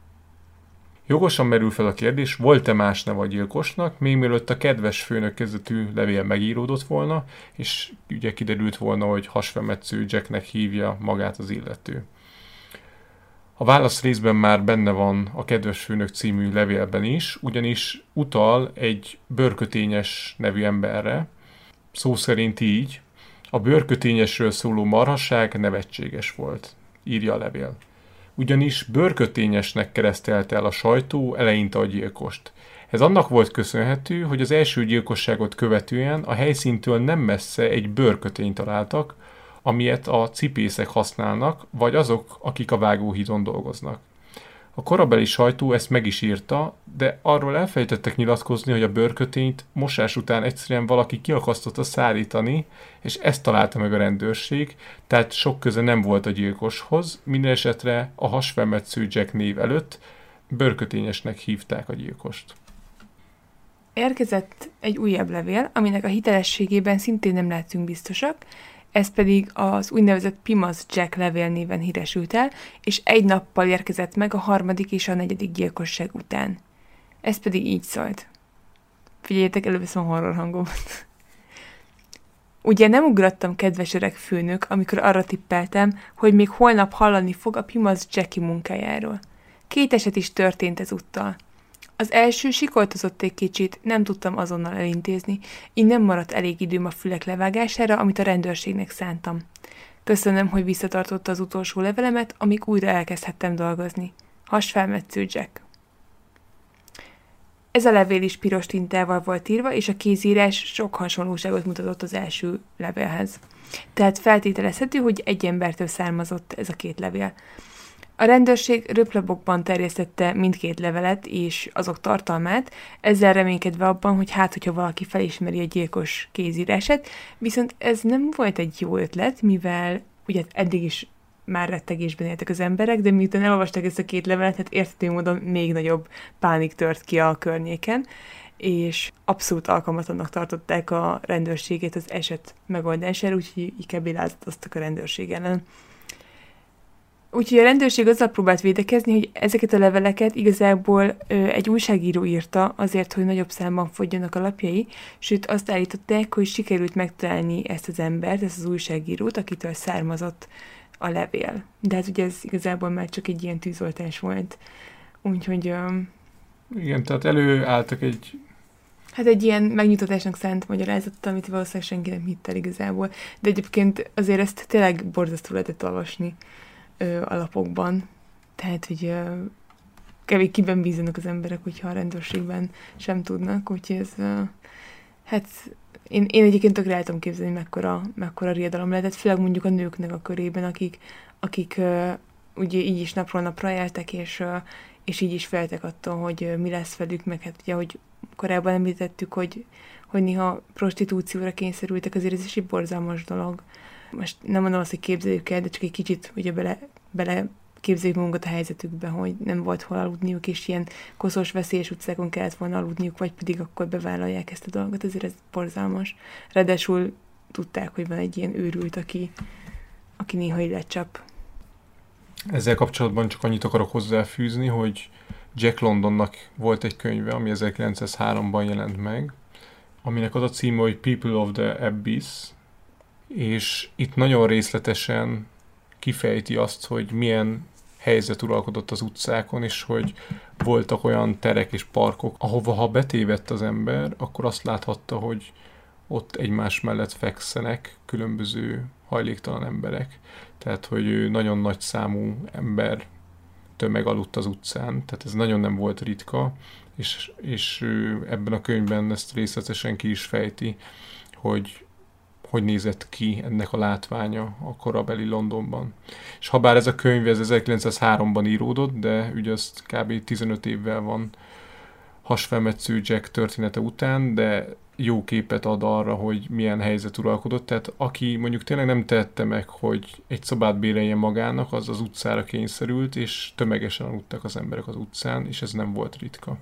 Jogosan merül fel a kérdés, volt-e más neve a gyilkosnak, még mielőtt a kedves főnök kezdetű levél megíródott volna, és ugye kiderült volna, hogy hasfelmetsző Jacknek hívja magát az illető. A válasz részben már benne van a kedves főnök című levélben is, ugyanis utal egy bőrkötényes nevű emberre, szó szerint így, a bőrkötényesről szóló marhasság nevetséges volt, írja a levél. Ugyanis bőrkötényesnek keresztelte el a sajtó eleinte a gyilkost. Ez annak volt köszönhető, hogy az első gyilkosságot követően a helyszíntől nem messze egy bőrkötényt találtak, amilyet a cipészek használnak, vagy azok, akik a vágóhídon dolgoznak. A korabeli sajtó ezt meg is írta, de arról elfelejtettek nyilatkozni, hogy a bőrkötényt mosás után egyszerűen valaki kiakasztotta szállítani, és ezt találta meg a rendőrség, tehát sok köze nem volt a gyilkoshoz, minden esetre a hasfelmetsző Jack név előtt bőrkötényesnek hívták a gyilkost. Érkezett egy újabb levél, aminek a hitelességében szintén nem lehetünk biztosak, ez pedig az úgynevezett Pimas Jack levél néven híresült el, és egy nappal érkezett meg a harmadik és a negyedik gyilkosság után. Ez pedig így szólt. Figyeljétek, előveszem a horror hangomat. Ugye nem ugrattam, kedves öreg főnök, amikor arra tippeltem, hogy még holnap hallani fog a Pimas Jacki munkájáról. Két eset is történt ezúttal. Az első sikoltozott egy kicsit, nem tudtam azonnal elintézni, így nem maradt elég időm a fülek levágására, amit a rendőrségnek szántam. Köszönöm, hogy visszatartotta az utolsó levelemet, amíg újra elkezdhettem dolgozni. Hasfelmetsző Jack. Ez a levél is piros tintával volt írva, és a kézírás sok hasonlóságot mutatott az első levélhez. Tehát feltételezhető, hogy egy embertől származott ez a két levél. A rendőrség röplapokban terjesztette mindkét levelet és azok tartalmát, ezzel reménykedve abban, hogy hát, hogyha valaki felismeri a gyilkos kézírását, viszont ez nem volt egy jó ötlet, mivel ugye eddig is már rettegésben éltek az emberek, de miután elolvasták ezt a két levelet, hát érthető módon még nagyobb pánik tört ki a környéken, és abszolút alkalmatlannak tartották a rendőrséget az eset megoldására, úgyhogy inkább lázadoztak a rendőrség ellen. Úgyhogy a rendőrség azzal próbált védekezni, hogy ezeket a leveleket igazából ö, egy újságíró írta azért, hogy nagyobb számban fogjanak a lapjai, sőt azt állították, hogy sikerült megtalálni ezt az embert, ezt az újságírót, akitől származott a levél. De hát ugye ez igazából már csak egy ilyen tűzoltás volt. Úgyhogy... Ö, Igen, tehát előálltak egy... Hát egy ilyen megnyugtatásnak szánt magyarázattal, amit valószínűleg senki nem hitt el igazából. De egyébként azért ezt tényleg borzasztó lehetett olvasni Ö, alapokban. Tehát, hogy ö, kevés kiben bízanak az emberek, hogyha a rendőrségben sem tudnak, úgyhogy ez ö, hát én, én egyébként tökre el tudom képzelni, mekkora, mekkora riadalom lehetett, főleg mondjuk a nőknek a körében, akik, akik ö, ugye így is napról napra éltek, és, ö, és így is féltek attól, hogy ö, mi lesz velük, meg hát ugye, hogy korábban említettük, hogy, hogy néha prostitúcióra kényszerültek, azért ez is egy borzalmas dolog. Most nem mondom azt, hogy képzeljük el, de csak egy kicsit ugye bele, bele képzeljük magunkat a helyzetükbe, hogy nem volt hol aludniuk, és ilyen koszos, veszélyes utcákon kellett volna aludniuk, vagy pedig akkor bevállalják ezt a dolgot, ezért ez borzalmas. Ráadásul tudták, hogy van egy ilyen őrült, aki, aki néha így lecsap. Ezzel kapcsolatban csak annyit akarok hozzáfűzni, hogy Jack Londonnak volt egy könyve, ami ezerkilencszázháromban jelent meg, aminek az a címe, hogy People of the Abyss, és itt nagyon részletesen kifejti azt, hogy milyen helyzet uralkodott az utcákon, és hogy voltak olyan terek és parkok, ahova ha betévedt az ember, akkor azt láthatta, hogy ott egymás mellett fekszenek különböző hajléktalan emberek. Tehát, hogy nagyon nagy számú ember tömeg aludt az utcán, tehát ez nagyon nem volt ritka, és, és ebben a könyvben ezt részletesen ki is fejti, hogy hogy nézett ki ennek a látványa a korabeli Londonban. És habár ez a könyv ez ezerkilencszázháromban íródott, de ugye az kb. tizenöt évvel van hasfelmetsző Jack története után, de jó képet ad arra, hogy milyen helyzet uralkodott. Tehát aki mondjuk tényleg nem tehette meg, hogy egy szobát béreljen magának, az az utcára kényszerült, és tömegesen aludtak az emberek az utcán, és ez nem volt ritka.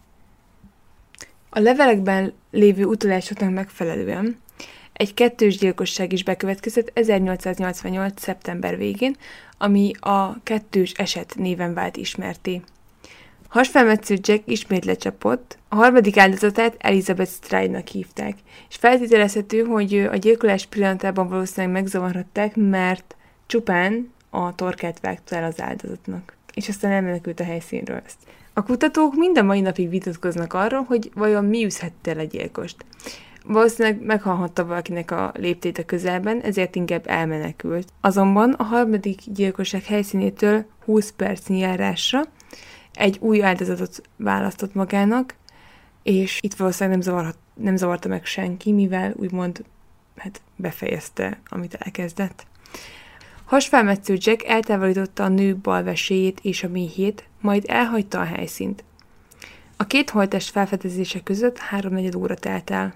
A levelekben lévő utalásoknak megfelelően egy kettős gyilkosság is bekövetkezett ezernyolcszáznyolcvannyolc. szeptember végén, ami a kettős eset néven vált ismerté. Hasfelmetsző Jack ismét lecsapott, a harmadik áldozatát Elizabeth Stride-nak hívták, és feltételezhető, hogy a gyilkolás pillanatában valószínűleg megzavarhatták, mert csupán a torkát vágta el az áldozatnak, és aztán elmenekült a helyszínről ezt. A kutatók mind a mai napig vitatkoznak arról, hogy vajon mi üzhette el a gyilkost. Valószínűleg meghallhatta valakinek a léptét a közelben, ezért inkább elmenekült. Azonban a harmadik gyilkosság helyszínétől húsz percnyi járásra egy új áldozatot választott magának, és itt valószínűleg nem, zavarhat, nem zavarta meg senki, mivel úgymond hát befejezte, amit elkezdett. Hasfelmetsző Jack eltávolította a nő bal veséjét és a méhét, majd elhagyta a helyszínt. A két holttest felfedezése között háromnegyed óra telt el.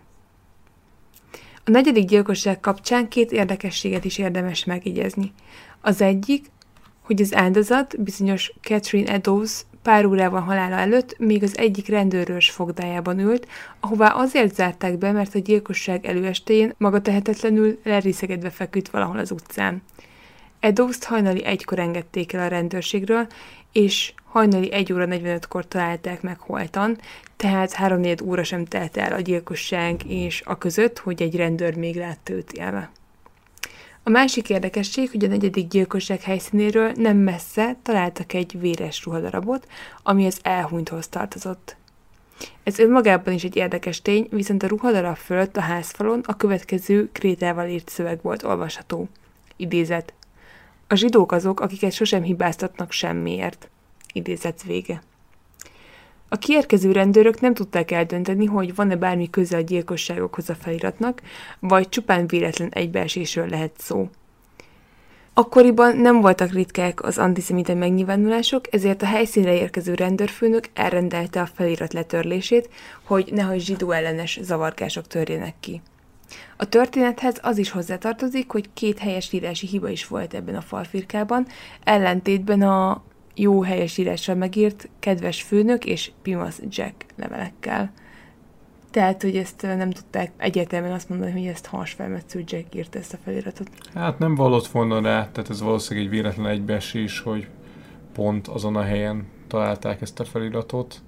A negyedik gyilkosság kapcsán két érdekességet is érdemes megjegyezni. Az egyik, hogy az áldozat, bizonyos Catherine Eddowes pár órával halála előtt még az egyik rendőrőrs fogdájában ült, ahová azért zárták be, mert a gyilkosság előestéjén maga tehetetlenül lerészegedve feküdt valahol az utcán. Eddowes-t hajnali egykor engedték el a rendőrségről, és hajnali egy óra negyvenötkor találták meg holtan, tehát háromnegyed óra sem telt el a gyilkosság és a között, hogy egy rendőr még látta őt élve. A másik érdekesség, hogy a negyedik gyilkosság helyszínéről nem messze találtak egy véres ruhadarabot, ami az elhunythoz tartozott. Ez önmagában is egy érdekes tény, viszont a ruhadarab fölött a házfalon a következő krétával írt szöveg volt olvasható. Idézet. A zsidók azok, akiket sosem hibáztatnak semmiért. Idézet vége. A kiérkező rendőrök nem tudták eldönteni, hogy van-e bármi köze a gyilkosságokhoz a feliratnak, vagy csupán véletlen egybeesésről lehet szó. Akkoriban nem voltak ritkák az antiszemita megnyilvánulások, ezért a helyszínre érkező rendőrfőnök elrendelte a felirat letörlését, hogy nehogy zsidó ellenes zavargások törjenek ki. A történethez az is hozzátartozik, hogy két helyesírási hiba is volt ebben a falfirkában, ellentétben a jó helyesírással megírt kedves főnök és Pimasz Jack levelekkel. Tehát, hogy ezt nem tudták egyértelműen azt mondani, hogy ezt hasfelmetsző Jack írta ezt a feliratot. Hát nem vallott volna rá, tehát ez valószínűleg egy véletlen egybeesés, hogy pont azon a helyen találták ezt a feliratot.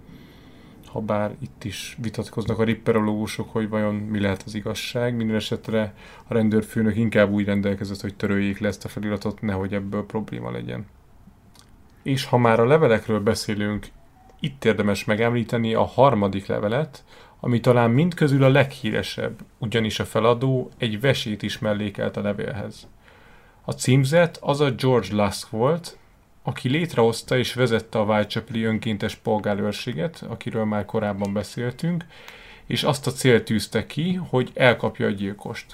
Habár itt is vitatkoznak a ripperológusok, hogy vajon mi lehet az igazság. Minden esetre a rendőrfőnök inkább úgy rendelkezett, hogy töröljék le ezt a feliratot, nehogy ebből probléma legyen. És ha már a levelekről beszélünk, itt érdemes megemlíteni a harmadik levelet, ami talán mindközül a leghíresebb, ugyanis a feladó egy vesét is mellékelt a levélhez. A címzet az a George Lusk volt, aki létrehozta és vezette a Whitechapel-i önkéntes polgárőrséget, akiről már korábban beszéltünk, és azt a célt tűzte ki, hogy elkapja a gyilkost.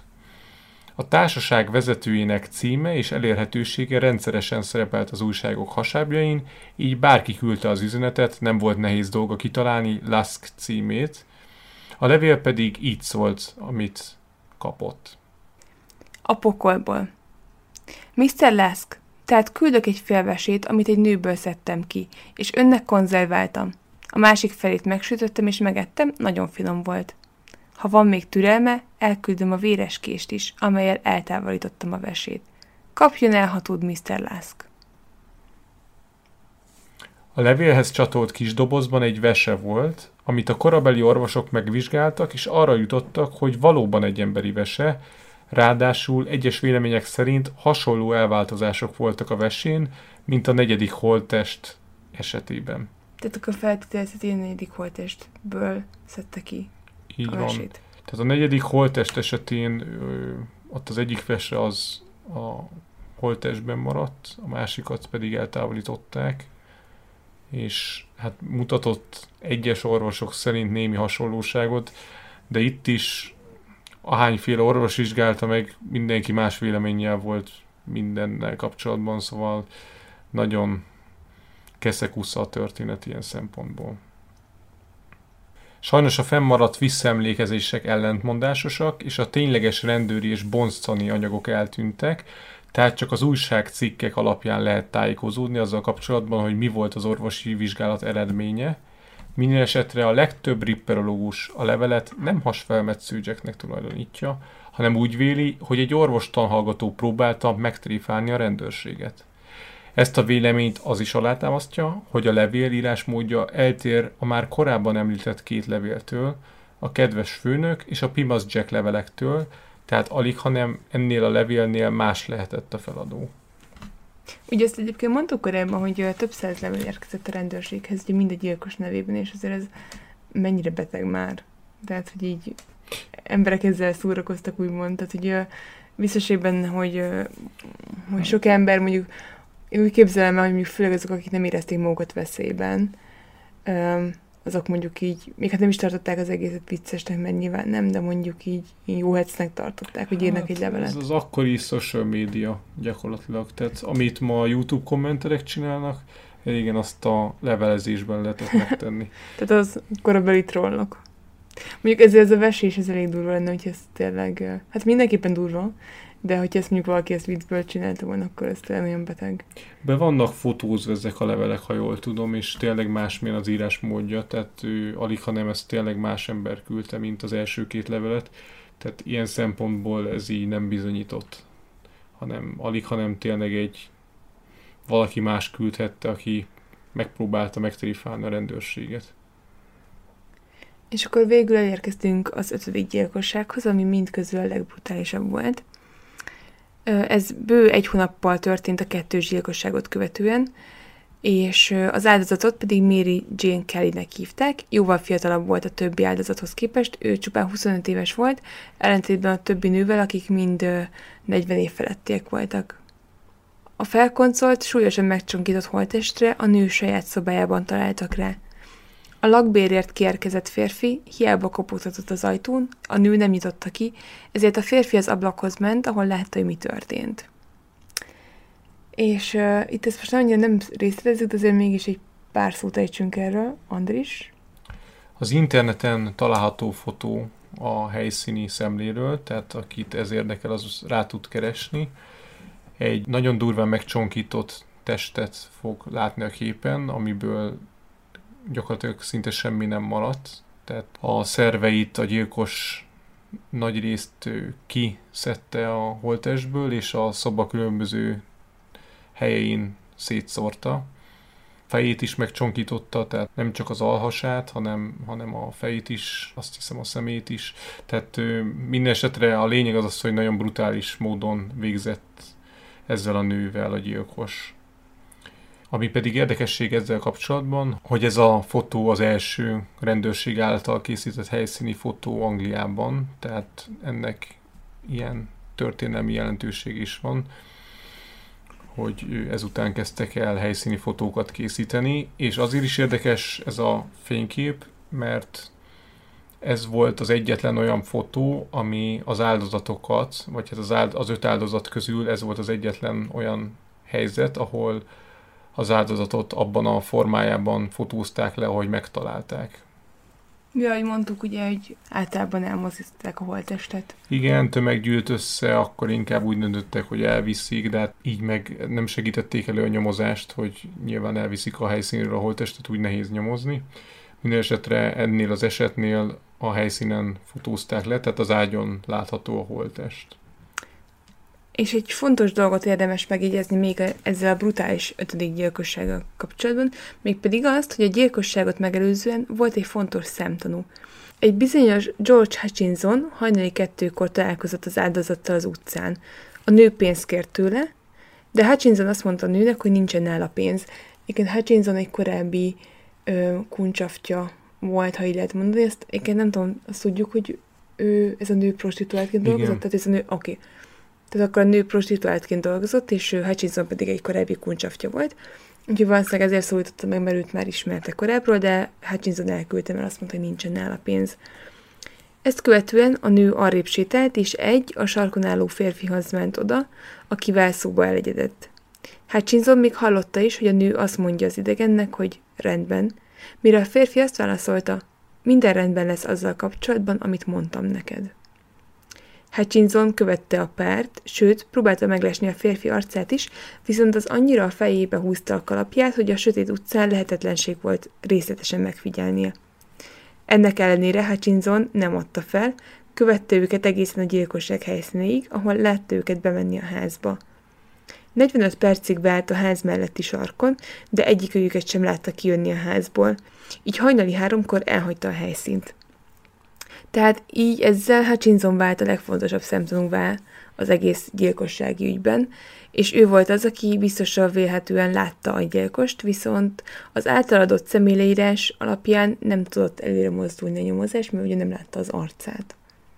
A társaság vezetőjének címe és elérhetősége rendszeresen szerepelt az újságok hasábjain, így bárki küldte az üzenetet, nem volt nehéz dolga kitalálni Lusk címét. A levél pedig így szólt, amit kapott. A pokolból. miszter Lusk, tehát küldök egy félvesét, amit egy nőből szedtem ki, és önnek konzerváltam. A másik felét megsütöttem és megettem, nagyon finom volt. Ha van még türelme, elküldöm a véres kést is, amellyel eltávolítottam a vesét. Kapjon el, ha tud, miszter Lusk. A levélhez csatolt kis dobozban egy vese volt, amit a korabeli orvosok megvizsgáltak, és arra jutottak, hogy valóban egy emberi vese, Ráadásul egyes vélemények szerint hasonló elváltozások voltak a vesén, mint a negyedik holttest esetében. Tehát akkor feltételezhet, hogy a negyedik holttestből szedte ki Így a van. vesét. Tehát a negyedik holttest esetén ö, ott az egyik vese az a holttestben maradt, a másikat pedig eltávolították, és hát mutatott egyes orvosok szerint némi hasonlóságot, de itt is ahányféle orvos vizsgálta meg, mindenki más véleménnyel volt mindennel kapcsolatban, szóval nagyon keszekusza a történet ilyen szempontból. Sajnos a fennmaradt visszaemlékezések ellentmondásosak, és a tényleges rendőri és boncani anyagok eltűntek, tehát csak az újságcikkek alapján lehet tájékozódni azzal kapcsolatban, hogy mi volt az orvosi vizsgálat eredménye. Minden esetre a legtöbb ripperológus a levelet nem hasfelmetsző Jacknek tulajdonítja, hanem úgy véli, hogy egy orvostanhallgató próbálta megtréfálni a rendőrséget. Ezt a véleményt az is alátámasztja, hogy a levél írásmódja eltér a már korábban említett két levéltől, a kedves főnök és a Pimasz Jack levelektől, tehát alig, hanem ennél a levélnél más lehetett a feladó. Ugye ezt egyébként mondtuk korábban, hogy több száz levél érkezett a rendőrséghez, ugye mind a gyilkos nevében, és azért ez mennyire beteg már. Tehát, hogy így emberek ezzel szórakoztak, úgymond. Tehát, hogy biztos benne, hogy, hogy sok ember mondjuk, én úgy képzelem el, hogy mondjuk főleg azok, akik nem érezték magukat veszélyben, azok mondjuk így, még hát nem is tartották az egészet viccesnek, mert nyilván nem, de mondjuk így, így jó heccnek tartották, hogy írnak hát, egy levelet. Ez az akkori social media gyakorlatilag. Tehát amit ma a YouTube kommenterek csinálnak, régen azt a levelezésben lehetett megtenni. Tehát az korabeli trollok. Mondjuk ezzel ez a vesés, ez elég durva lenne, hogy ez tényleg, hát mindenképpen durva, de hogyha ezt mondjuk valaki ezt viccből csinálta volna, akkor ez tényleg nagyon beteg. Be vannak fotózva ezek a levelek, ha jól tudom, és tényleg másmilyen az írásmódja, tehát ő, alig, ha nem, ezt tényleg más ember küldte, mint az első két levelet, tehát ilyen szempontból ez így nem bizonyított, hanem alig, ha nem tényleg egy valaki más küldhette, aki megpróbálta megtréfálni a rendőrséget. És akkor végül elérkeztünk az ötödik gyilkossághoz, ami mindközül a legbrutálisabb volt. Ez bő egy hónappal történt a kettős gyilkosságot követően, és az áldozatot pedig Mary Jane Kellynek hívták, jóval fiatalabb volt a többi áldozathoz képest, ő csupán huszonöt éves volt, ellentétben a többi nővel, akik mind negyven év felettiek voltak. A felkoncolt, súlyosan megcsonkított holttestre a nő saját szobájában találtak rá. A lakbérért kiérkezett férfi hiába kopogtatott az ajtón, a nő nem nyitotta ki, ezért a férfi az ablakhoz ment, ahol látta, hogy mi történt. És uh, itt ezt most annyira nem részletezzük, de azért mégis egy pár szót ejtsünk erről. Andris? Az interneten található fotó a helyszíni szemléről, tehát akit ez érdekel, az rá tud keresni. Egy nagyon durván megcsonkított testet fog látni a képen, amiből gyakorlatilag szinte semmi nem maradt. Tehát a szerveit a gyilkos nagy részt kiszedte a holttestből, és a szoba különböző helyein szétszórta. Fejét is megcsonkította, tehát nem csak az alhasát, hanem, hanem a fejét is, azt hiszem a szemét is. Tehát minden esetre a lényeg az az, hogy nagyon brutális módon végzett ezzel a nővel a gyilkos. Ami pedig érdekesség ezzel kapcsolatban, hogy ez a fotó az első rendőrség által készített helyszíni fotó Angliában, tehát ennek ilyen történelmi jelentőség is van, hogy ezután kezdtek el helyszíni fotókat készíteni, és azért is érdekes ez a fénykép, mert ez volt az egyetlen olyan fotó, ami az áldozatokat, vagy hát az, áld, az öt áldozat közül ez volt az egyetlen olyan helyzet, ahol az áldozatot abban a formájában fotózták le, ahogy megtalálták. Ja, ahogy mondtuk, ugye, hogy általában elmozdították a holttestet. Igen, tömeg gyűlt össze, akkor inkább úgy döntöttek, hogy elviszik, de hát így meg nem segítették elő a nyomozást, hogy nyilván elviszik a helyszínről a holttestet, úgy nehéz nyomozni. Minden esetre ennél az esetnél a helyszínen fotózták le, tehát az ágyon látható a holttest. És egy fontos dolgot érdemes megjegyezni még ezzel a brutális ötödik gyilkossággal kapcsolatban, mégpedig azt, hogy a gyilkosságot megelőzően volt egy fontos szemtanú. Egy bizonyos George Hutchinson hajnali kettőkor találkozott az áldozattal az utcán. A nő pénzt kért tőle, de Hutchinson azt mondta a nőnek, hogy nincsen nála pénz. Igen, Hutchinson egy korábbi ö, kuncsaftja volt, ha így lehet mondani. Ezt igen, nem tudom, azt tudjuk, hogy ő, ez a nő prostituáltként dolgozott, tehát ez a nő, oké. Okay. Tehát akkor a nő prostituáltként dolgozott, és Hutchinson pedig egy korábbi kuncsaftja volt. Úgyhogy valószínűleg ezért szólította meg, mert őt már ismerte korábbról, de Hutchinson elküldte, mert azt mondta, hogy nincsen nála pénz. Ezt követően a nő arrébb sétált, és egy a sarkon álló férfihoz ment oda, akivel szóba elegyedett. Hutchinson még hallotta is, hogy a nő azt mondja az idegennek, hogy rendben, mire a férfi azt válaszolta, minden rendben lesz azzal kapcsolatban, amit mondtam neked. Hutchinson követte a párt, sőt, próbálta meglesni a férfi arcát is, viszont az annyira a fejébe húzta a kalapját, hogy a sötét utcán lehetetlenség volt részletesen megfigyelnie. Ennek ellenére Hutchinson nem adta fel, követte őket egészen a gyilkosság helyszínéig, ahol látta őket bemenni a házba. negyvenöt percig várt a ház melletti sarkon, de egyikőjüket sem látta kijönni a házból, így hajnali háromkor elhagyta a helyszínt. Tehát így ezzel Hutchinson vált a legfontosabb szemtanúvá az egész gyilkossági ügyben, és ő volt az, aki biztosan vélhetően látta a gyilkost, viszont az által adott személyleírás alapján nem tudott előre mozdulni a nyomozás, mert ugye nem látta az arcát.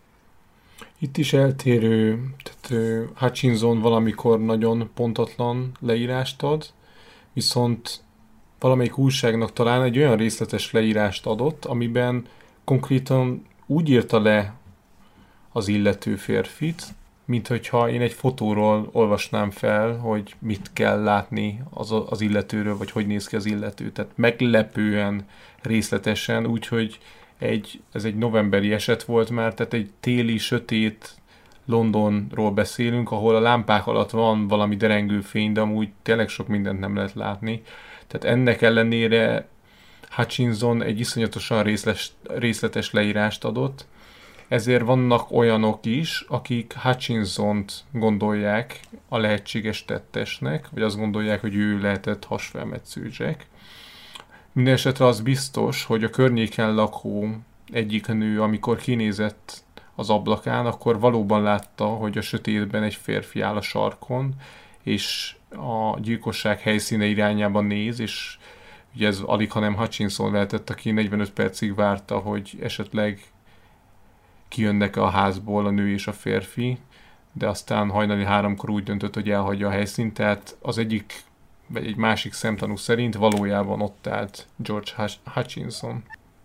Itt is eltérő, tehát Hutchinson valamikor nagyon pontatlan leírást ad, viszont valamelyik újságnak talán egy olyan részletes leírást adott, amiben konkrétan úgy írta le az illető férfit, mint hogyha én egy fotóról olvasnám fel, hogy mit kell látni az, az illetőről, vagy hogy néz ki az illető. Tehát meglepően részletesen, úgyhogy egy, ez egy novemberi eset volt már, tehát egy téli, sötét Londonról beszélünk, ahol a lámpák alatt van valami derengő fény, de amúgy tényleg sok mindent nem lehet látni. Tehát ennek ellenére Hutchinson egy iszonyatosan részles, részletes leírást adott, ezért vannak olyanok is, akik Hutchinsont gondolják a lehetséges tettesnek, vagy azt gondolják, hogy ő lehetett hasfelmetsző Jack. Mindenesetre az biztos, hogy a környéken lakó egyik nő, amikor kinézett az ablakán, akkor valóban látta, hogy a sötétben egy férfi áll a sarkon, és a gyilkosság helyszíne irányában néz, és ugye ez alig, hanem Hutchinson lehetett, aki negyvenöt percig várta, hogy esetleg kijönnek a házból a nő és a férfi, de aztán hajnali háromkor úgy döntött, hogy elhagyja a helyszínt, tehát az egyik, vagy egy másik szemtanú szerint valójában ott állt George Hutchinson.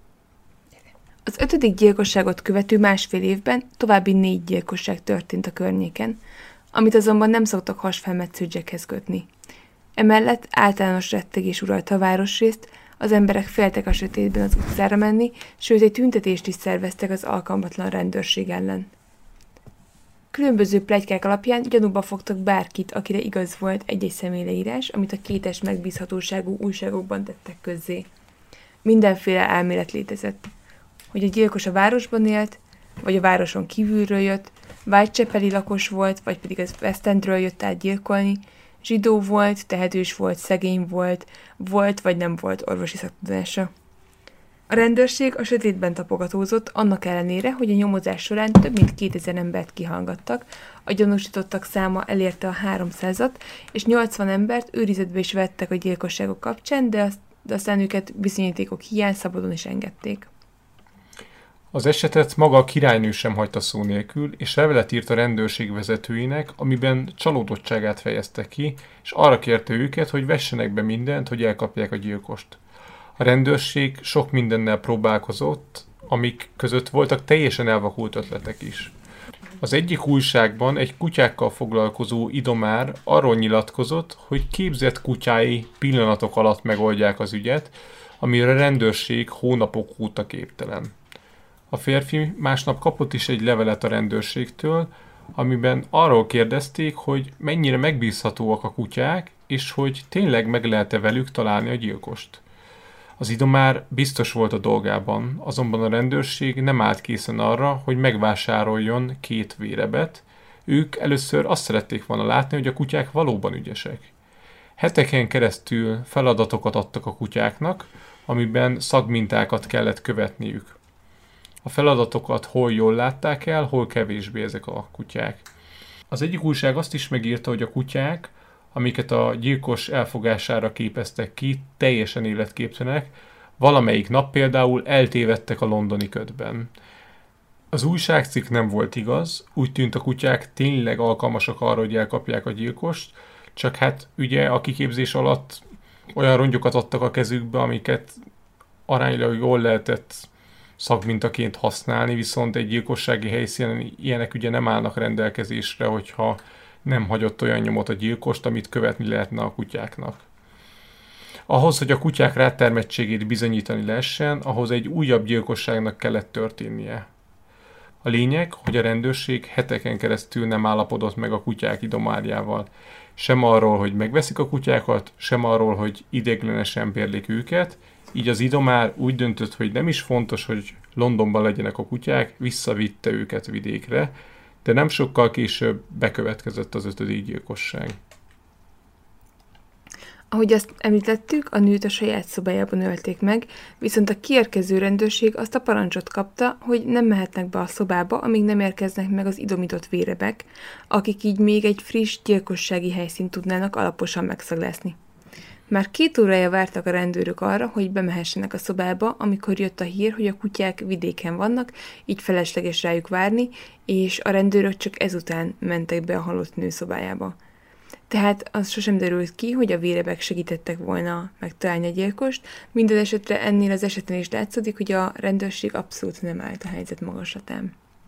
Az ötödik gyilkosságot követő másfél évben további négy gyilkosság történt a környéken, amit azonban nem szoktak hasfelmetsző Jackhez kötni. Emellett általános rettegés uralta a városrészt, az emberek féltek a sötétben az utcára menni, sőt egy tüntetést is szerveztek az alkalmatlan rendőrség ellen. Különböző pletykák alapján gyanúba fogtak bárkit, akire igaz volt egy-egy személyleírás, amit a kétes megbízhatóságú újságokban tettek közzé. Mindenféle elmélet létezett, hogy a gyilkos a városban élt, vagy a városon kívülről jött, Whitechapel-i lakos volt, vagy pedig az West Endről jött át gyilkolni, zsidó volt, tehetős volt, szegény volt, volt vagy nem volt orvosi szaktudása. A rendőrség a sötétben tapogatózott, annak ellenére, hogy a nyomozás során több mint kétezer embert kihallgattak, a gyanúsítottak száma elérte a háromszázat, és nyolcvan embert őrizetbe is vettek a gyilkosságok kapcsán, de, azt, de aztán őket bizonyítékok hiány szabadon is engedték. Az esetet maga a királynő sem hagyta szó nélkül, és levelet írt a rendőrség vezetőinek, amiben csalódottságát fejezte ki, és arra kérte őket, hogy vessenek be mindent, hogy elkapják a gyilkost. A rendőrség sok mindennel próbálkozott, amik között voltak teljesen elvakult ötletek is. Az egyik újságban egy kutyákkal foglalkozó idomár arról nyilatkozott, hogy képzett kutyái pillanatok alatt megoldják az ügyet, amire a rendőrség hónapok óta képtelen. A férfi másnap kapott is egy levelet a rendőrségtől, amiben arról kérdezték, hogy mennyire megbízhatóak a kutyák, és hogy tényleg meg lehet-e velük találni a gyilkost. Az idomár biztos volt a dolgában, azonban a rendőrség nem állt készen arra, hogy megvásároljon két vérebet. Ők először azt szerették volna látni, hogy a kutyák valóban ügyesek. Heteken keresztül feladatokat adtak a kutyáknak, amiben szagmintákat kellett követniük. A feladatokat hol jól látták el, hol kevésbé ezek a kutyák. Az egyik újság azt is megírta, hogy a kutyák, amiket a gyilkos elfogására képeztek ki, teljesen életképtelenek, valamelyik nap például eltévedtek a londoni ködben. Az újságcikk nem volt igaz, úgy tűnt a kutyák tényleg alkalmasak arra, hogy elkapják a gyilkost, csak hát ugye a kiképzés alatt olyan rongyokat adtak a kezükbe, amiket aránylag jól lehetett szakmintaként használni, viszont egy gyilkossági helyszínen ilyenek ugye nem állnak rendelkezésre, hogyha nem hagyott olyan nyomot a gyilkost, amit követni lehetne a kutyáknak. Ahhoz, hogy a kutyák rátermettségét bizonyítani lehessen, ahhoz egy újabb gyilkosságnak kellett történnie. A lényeg, hogy a rendőrség heteken keresztül nem állapodott meg a kutyák idomárjával. Sem arról, hogy megveszik a kutyákat, sem arról, hogy ideiglenesen bérlik őket, így az idomár úgy döntött, hogy nem is fontos, hogy Londonban legyenek a kutyák, visszavitte őket vidékre, de nem sokkal később bekövetkezett az ötödik gyilkosság. Ahogy azt említettük, a nőt a saját szobájában ölték meg, viszont a kiérkező rendőrség azt a parancsot kapta, hogy nem mehetnek be a szobába, amíg nem érkeznek meg az idomított vérebek, akik így még egy friss gyilkossági helyszínt tudnának alaposan megszaglázni. Már két órája vártak a rendőrök arra, hogy bemehessenek a szobába, amikor jött a hír, hogy a kutyák vidéken vannak, így felesleges rájuk várni, és a rendőrök csak ezután mentek be a halott nő szobájába. Tehát az sosem derült ki, hogy a vérebek segítettek volna megtalálni a gyilkost, minden esetre ennél az esetén is látszódik, hogy a rendőrség abszolút nem állt a helyzet magaslatán.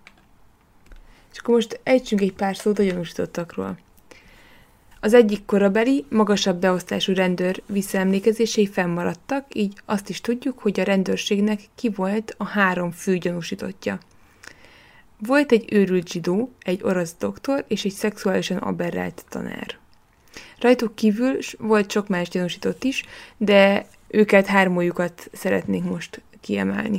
És akkor most ejtsünk egy pár szót a gyanúsítottakról. Az egyik korabeli, magasabb beosztású rendőr visszaemlékezései fennmaradtak, így azt is tudjuk, hogy a rendőrségnek ki volt a három fő gyanúsítottja. Volt egy őrült zsidó, egy orosz doktor és egy szexuálisan aberrált tanár. Rajtuk kívül volt sok más gyanúsított is, de őket hármójukat szeretnék most kiemelni.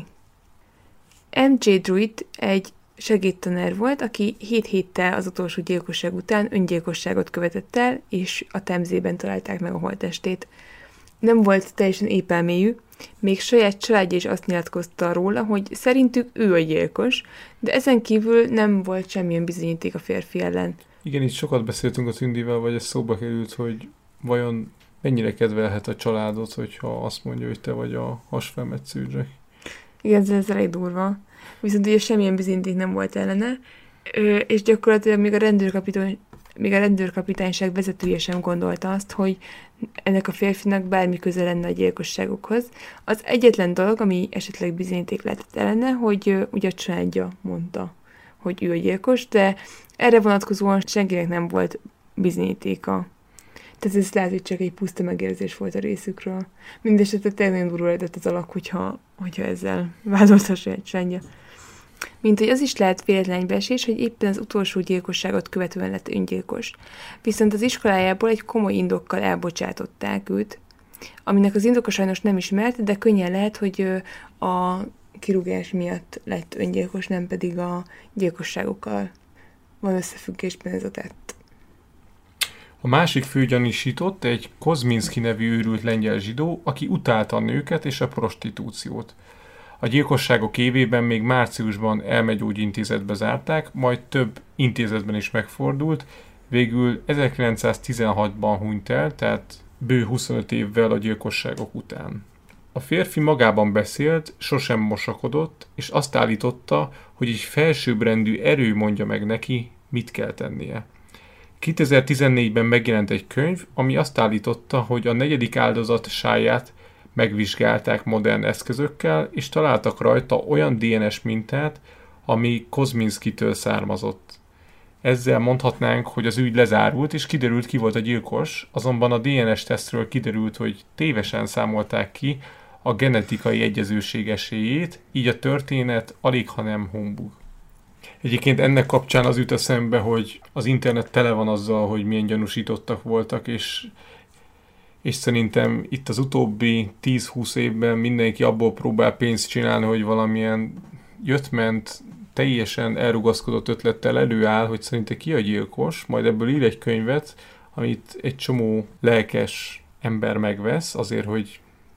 em dzsé Druitt egy segédtanár volt, aki hét héttel az utolsó gyilkosság után öngyilkosságot követett el, és a Temzében találták meg a holttestét. Nem volt teljesen épelmélyű, még saját családja is azt nyilatkozta róla, hogy szerintük ő a gyilkos, de ezen kívül nem volt semmilyen bizonyíték a férfi ellen. Igen, itt sokat beszéltünk a Tündivel, vagy ez szóba került, hogy vajon mennyire kedvelhet a családot, hogyha azt mondja, hogy te vagy a hasfelmetsző Jack. Igen, ez, ez elég durva. Viszont ugye semmilyen bizonyíték nem volt ellene, és gyakorlatilag még a rendőrkapitány, még a rendőrkapitányság vezetője sem gondolta azt, hogy ennek a férfinak bármi köze lenne a gyilkosságokhoz. Az egyetlen dolog, ami esetleg bizonyíték lehetett ellene, hogy ugye a családja mondta, hogy ő a gyilkos, de erre vonatkozóan senkinek nem volt bizonyítéka. Tehát ez lehet, hogy csak egy puszta megérzés volt a részükről. Mindenesetre tényleg durva lehetett az alak, hogyha, hogyha ezzel vádolta a saját családja. Mint hogy az is lehet véletlenbeesés, hogy éppen az utolsó gyilkosságot követően lett öngyilkos. Viszont az iskolájából egy komoly indokkal elbocsátották őt, aminek az indoka sajnos nem ismert, de könnyen lehet, hogy a kirúgás miatt lett öngyilkos, nem pedig a gyilkosságokkal van összefüggésben ez a tett. A másik főgyanúsított egy Kozminski nevű őrült lengyel zsidó, aki utálta a nőket és a prostitúciót. A gyilkosságok évében még márciusban elmegyógyintézetbe zárták, majd több intézetben is megfordult, végül ezerkilencszáztizenhatban hunyt el, tehát bő huszonöt évvel a gyilkosságok után. A férfi magában beszélt, sosem mosakodott, és azt állította, hogy egy felsőbbrendű erő mondja meg neki, mit kell tennie. kétezer-tizennégyben megjelent egy könyv, ami azt állította, hogy a negyedik áldozat sáját megvizsgálták modern eszközökkel, és találtak rajta olyan dé en es mintát, ami Kozminskitől származott. Ezzel mondhatnánk, hogy az ügy lezárult, és kiderült, ki volt a gyilkos, azonban a dé en es tesztről kiderült, hogy tévesen számolták ki a genetikai egyezőség esélyét, így a történet alig, ha nem humbug. Egyébként ennek kapcsán az jut eszembe, hogy az internet tele van azzal, hogy milyen gyanúsítottak voltak, és, és szerintem itt az utóbbi tíz-húsz évben mindenki abból próbál pénzt csinálni, hogy valamilyen jött-ment, teljesen elrugaszkodott ötlettel előáll, hogy szerinte ki a gyilkos, majd ebből ír egy könyvet, amit egy csomó lelkes ember megvesz, azért, hogy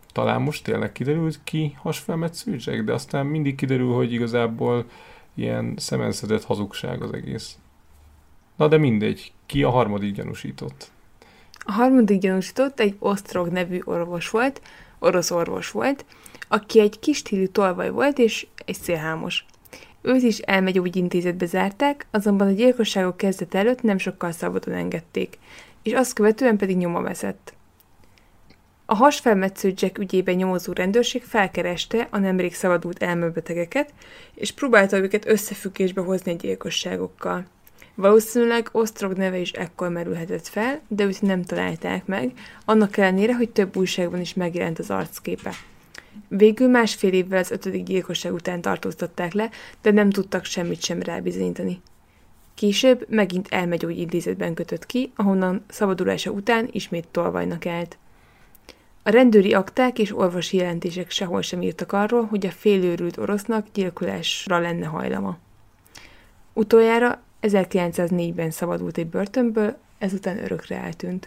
talán most tényleg kiderült ki hasfelmetsző Jack, de aztán mindig kiderül, hogy igazából ilyen szemenszedett hazugság az egész. Na de mindegy, ki a harmadik gyanúsított? A harmadik gyanúsított egy Ostrog nevű orvos volt, orosz orvos volt, aki egy kis stílű tolvaj volt, és egy szélhámos. Őt is elmegyógyintézetbe zárták, azonban a gyilkosságok kezdete előtt nem sokkal szabadon engedték, és azt követően pedig nyoma veszett. A hasfelmetsző Jack ügyében nyomozó rendőrség felkereste a nemrég szabadult elmebetegeket, és próbálta őket összefüggésbe hozni a gyilkosságokkal. Valószínűleg Ostrog neve is ekkor merülhetett fel, de őt nem találták meg, annak ellenére, hogy több újságban is megjelent az arcképe. Végül másfél évvel az ötödik gyilkosság után tartóztatták le, de nem tudtak semmit sem rábizonyítani. Később megint elmegyógyintézetben kötött ki, ahonnan szabadulása után ismét tolvajnak állt. A rendőri akták és orvosi jelentések sehol sem írtak arról, hogy a félőrült orosznak gyilkolásra lenne hajlama. Utoljára ezerkilencszáznégyben szabadult egy börtönből, ezután örökre eltűnt.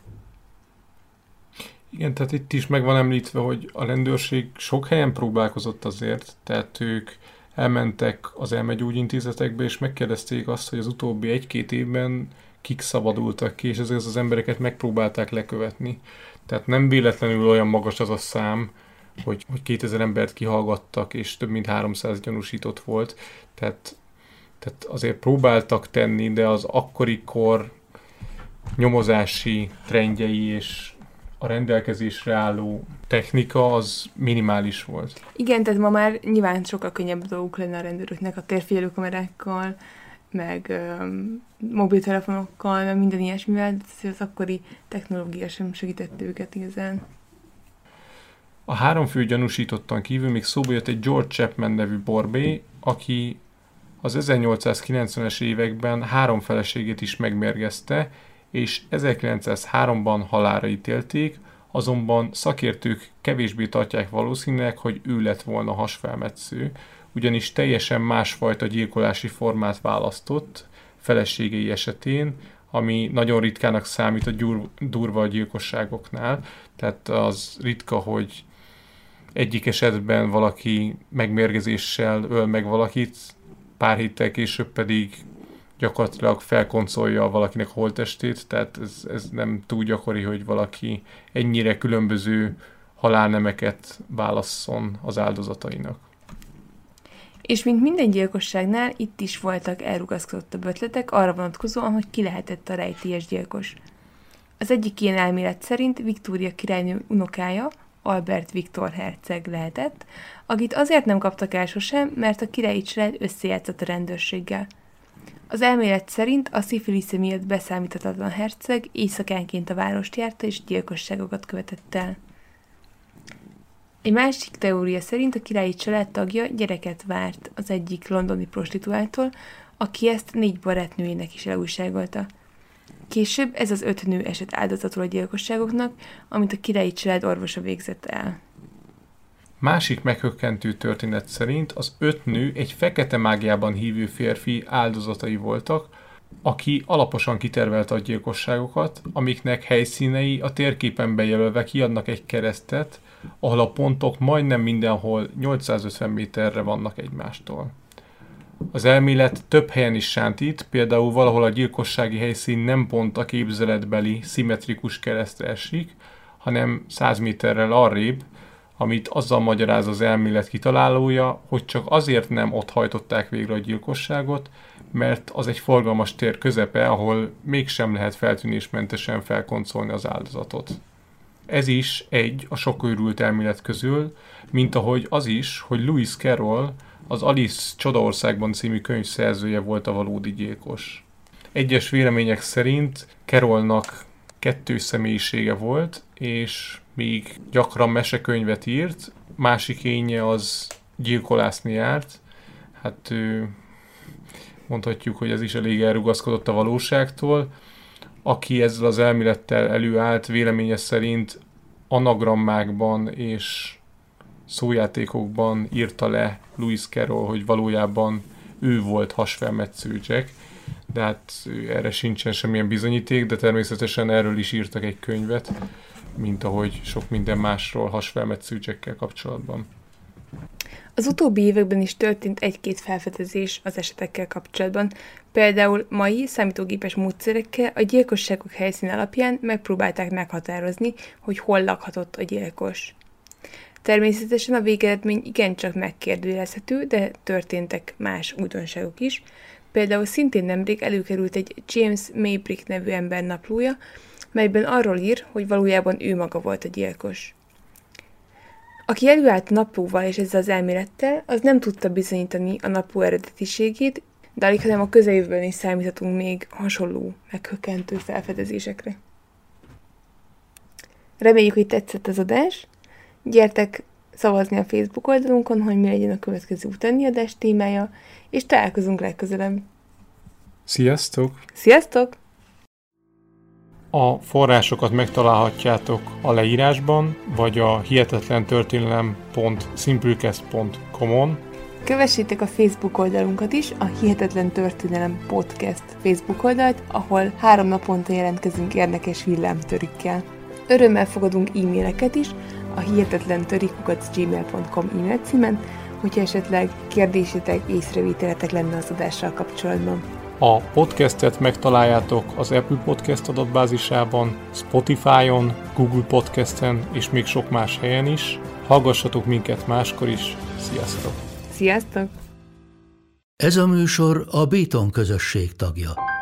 Igen, tehát itt is meg van említve, hogy a rendőrség sok helyen próbálkozott azért, tehát ők elmentek az elmegyógyintézetekbe, és megkérdezték azt, hogy az utóbbi egy-két évben kik szabadultak ki, és ezért az embereket megpróbálták lekövetni. Tehát nem véletlenül olyan magas az a szám, hogy, hogy kétezer embert kihallgattak, és több mint háromszáz gyanúsított volt. Tehát, tehát azért próbáltak tenni, de az akkori kor nyomozási trendjei és a rendelkezésre álló technika az minimális volt. Igen, tehát ma már nyilván sokkal könnyebb dolguk lenne a rendőröknek a térfigyelőkamerákkal, meg öm, mobiltelefonokkal, meg minden ilyesmivel, de az akkori technológia sem segített őket igazán. A három fő gyanúsítottan kívül még szóba jött egy George Chapman nevű borbély, aki az ezernyolcszázkilencvenes években három feleségét is megmérgezte, és ezerkilencszázháromban halálra ítélték, azonban szakértők kevésbé tartják valószínűleg, hogy ő lett volna hasfelmetsző, ugyanis teljesen másfajta gyilkolási formát választott feleségei esetén, ami nagyon ritkának számít a gyur, durva gyilkosságoknál. Tehát az ritka, hogy egyik esetben valaki megmérgezéssel öl meg valakit, pár héttel később pedig gyakorlatilag felkoncolja valakinek a holttestét, tehát ez, ez nem túl gyakori, hogy valaki ennyire különböző halálnemeket válasszon az áldozatainak. És mint minden gyilkosságnál, itt is voltak elrugaszkodottabb ötletek arra vonatkozóan, hogy ki lehetett a rejtélyes gyilkos. Az egyik ilyen elmélet szerint Viktória királynő unokája, Albert Viktor herceg lehetett, akit azért nem kaptak el sosem, mert a királyi család összejátszott a rendőrséggel. Az elmélet szerint a szifilisze miatt beszámíthatatlan herceg éjszakánként a várost járta és gyilkosságokat követett el. Egy másik teória szerint a királyi család tagja gyereket várt az egyik londoni prostituáltól, aki ezt négy barátnőjének is elújságolta. Később ez az öt nő esett áldozatul a gyilkosságoknak, amit a királyi család orvosa végzett el. Másik meghökkentő történet szerint az öt nő egy fekete mágiában hívő férfi áldozatai voltak, aki alaposan kitervelte a gyilkosságokat, amiknek helyszínei a térképen bejelölve kiadnak egy keresztet, ahol a pontok majdnem mindenhol nyolcszázötven méterre vannak egymástól. Az elmélet több helyen is sántít, például valahol a gyilkossági helyszín nem pont a képzeletbeli szimmetrikus keresztre esik, hanem száz méterrel arrébb, amit azzal magyaráz az elmélet kitalálója, hogy csak azért nem ott hajtották végre a gyilkosságot, mert az egy forgalmas tér közepe, ahol mégsem lehet feltűnésmentesen felkoncolni az áldozatot. Ez is egy a sok őrült elmélet közül, mint ahogy az is, hogy Lewis Carroll, az Alice Csodaországban című könyv szerzője volt a valódi gyilkos. Egyes vélemények szerint Carrollnak kettős személyisége volt, és míg gyakran mesekönyvet írt, másik énje az gyilkolászni járt. Hát ő, mondhatjuk, hogy ez is elég elrugaszkodott a valóságtól. Aki ezzel az elmélettel előállt, véleménye szerint anagrammákban és szójátékokban írta le Lewis Carroll, hogy valójában ő volt hasfelmetsző Jack, de hát erre sincsen semmilyen bizonyíték, de természetesen erről is írtak egy könyvet, mint ahogy sok minden másról hasfelmetsző jackkel kapcsolatban. Az utóbbi években is történt egy-két felfedezés az esetekkel kapcsolatban. Például mai számítógépes módszerekkel a gyilkosságok helyszín alapján megpróbálták meghatározni, hogy hol lakhatott a gyilkos. Természetesen a végeredmény igencsak megkérdőjelezhető, de történtek más újdonságok is. Például szintén nemrég előkerült egy James Maybrick nevű ember naplója, melyben arról ír, hogy valójában ő maga volt a gyilkos. Aki előállt a naplóval és ezzel az elmélettel, az nem tudta bizonyítani a napló eredetiségét, de alig, hanem a közeljövőben is számíthatunk még hasonló, meghökkentő felfedezésekre. Reméljük, hogy tetszett az adás. Gyertek szavazni a Facebook oldalunkon, hogy mi legyen a következő utáni adás témája, és találkozunk legközelebb. Sziasztok! Sziasztok! A forrásokat megtalálhatjátok a leírásban, vagy a hihetetlentörténelem pont simplecast pont com-on. Kövessétek a Facebook oldalunkat is, a Hihetetlen Történelem Podcast Facebook oldalt, ahol három naponta jelentkezünk érdekes villámtörükkel. Örömmel fogadunk e-maileket is a hihetetlentörik kukac gmail pont com e-mail címen, hogyha esetleg kérdésetek, észrevételetek lenne az adással kapcsolatban. A podcastet megtaláljátok az Apple Podcast adatbázisában, Spotify-on, Google Podcasten és még sok más helyen is. Hallgassatok minket máskor is. Sziasztok! Sziasztok! Ez a műsor a Béton közösség tagja.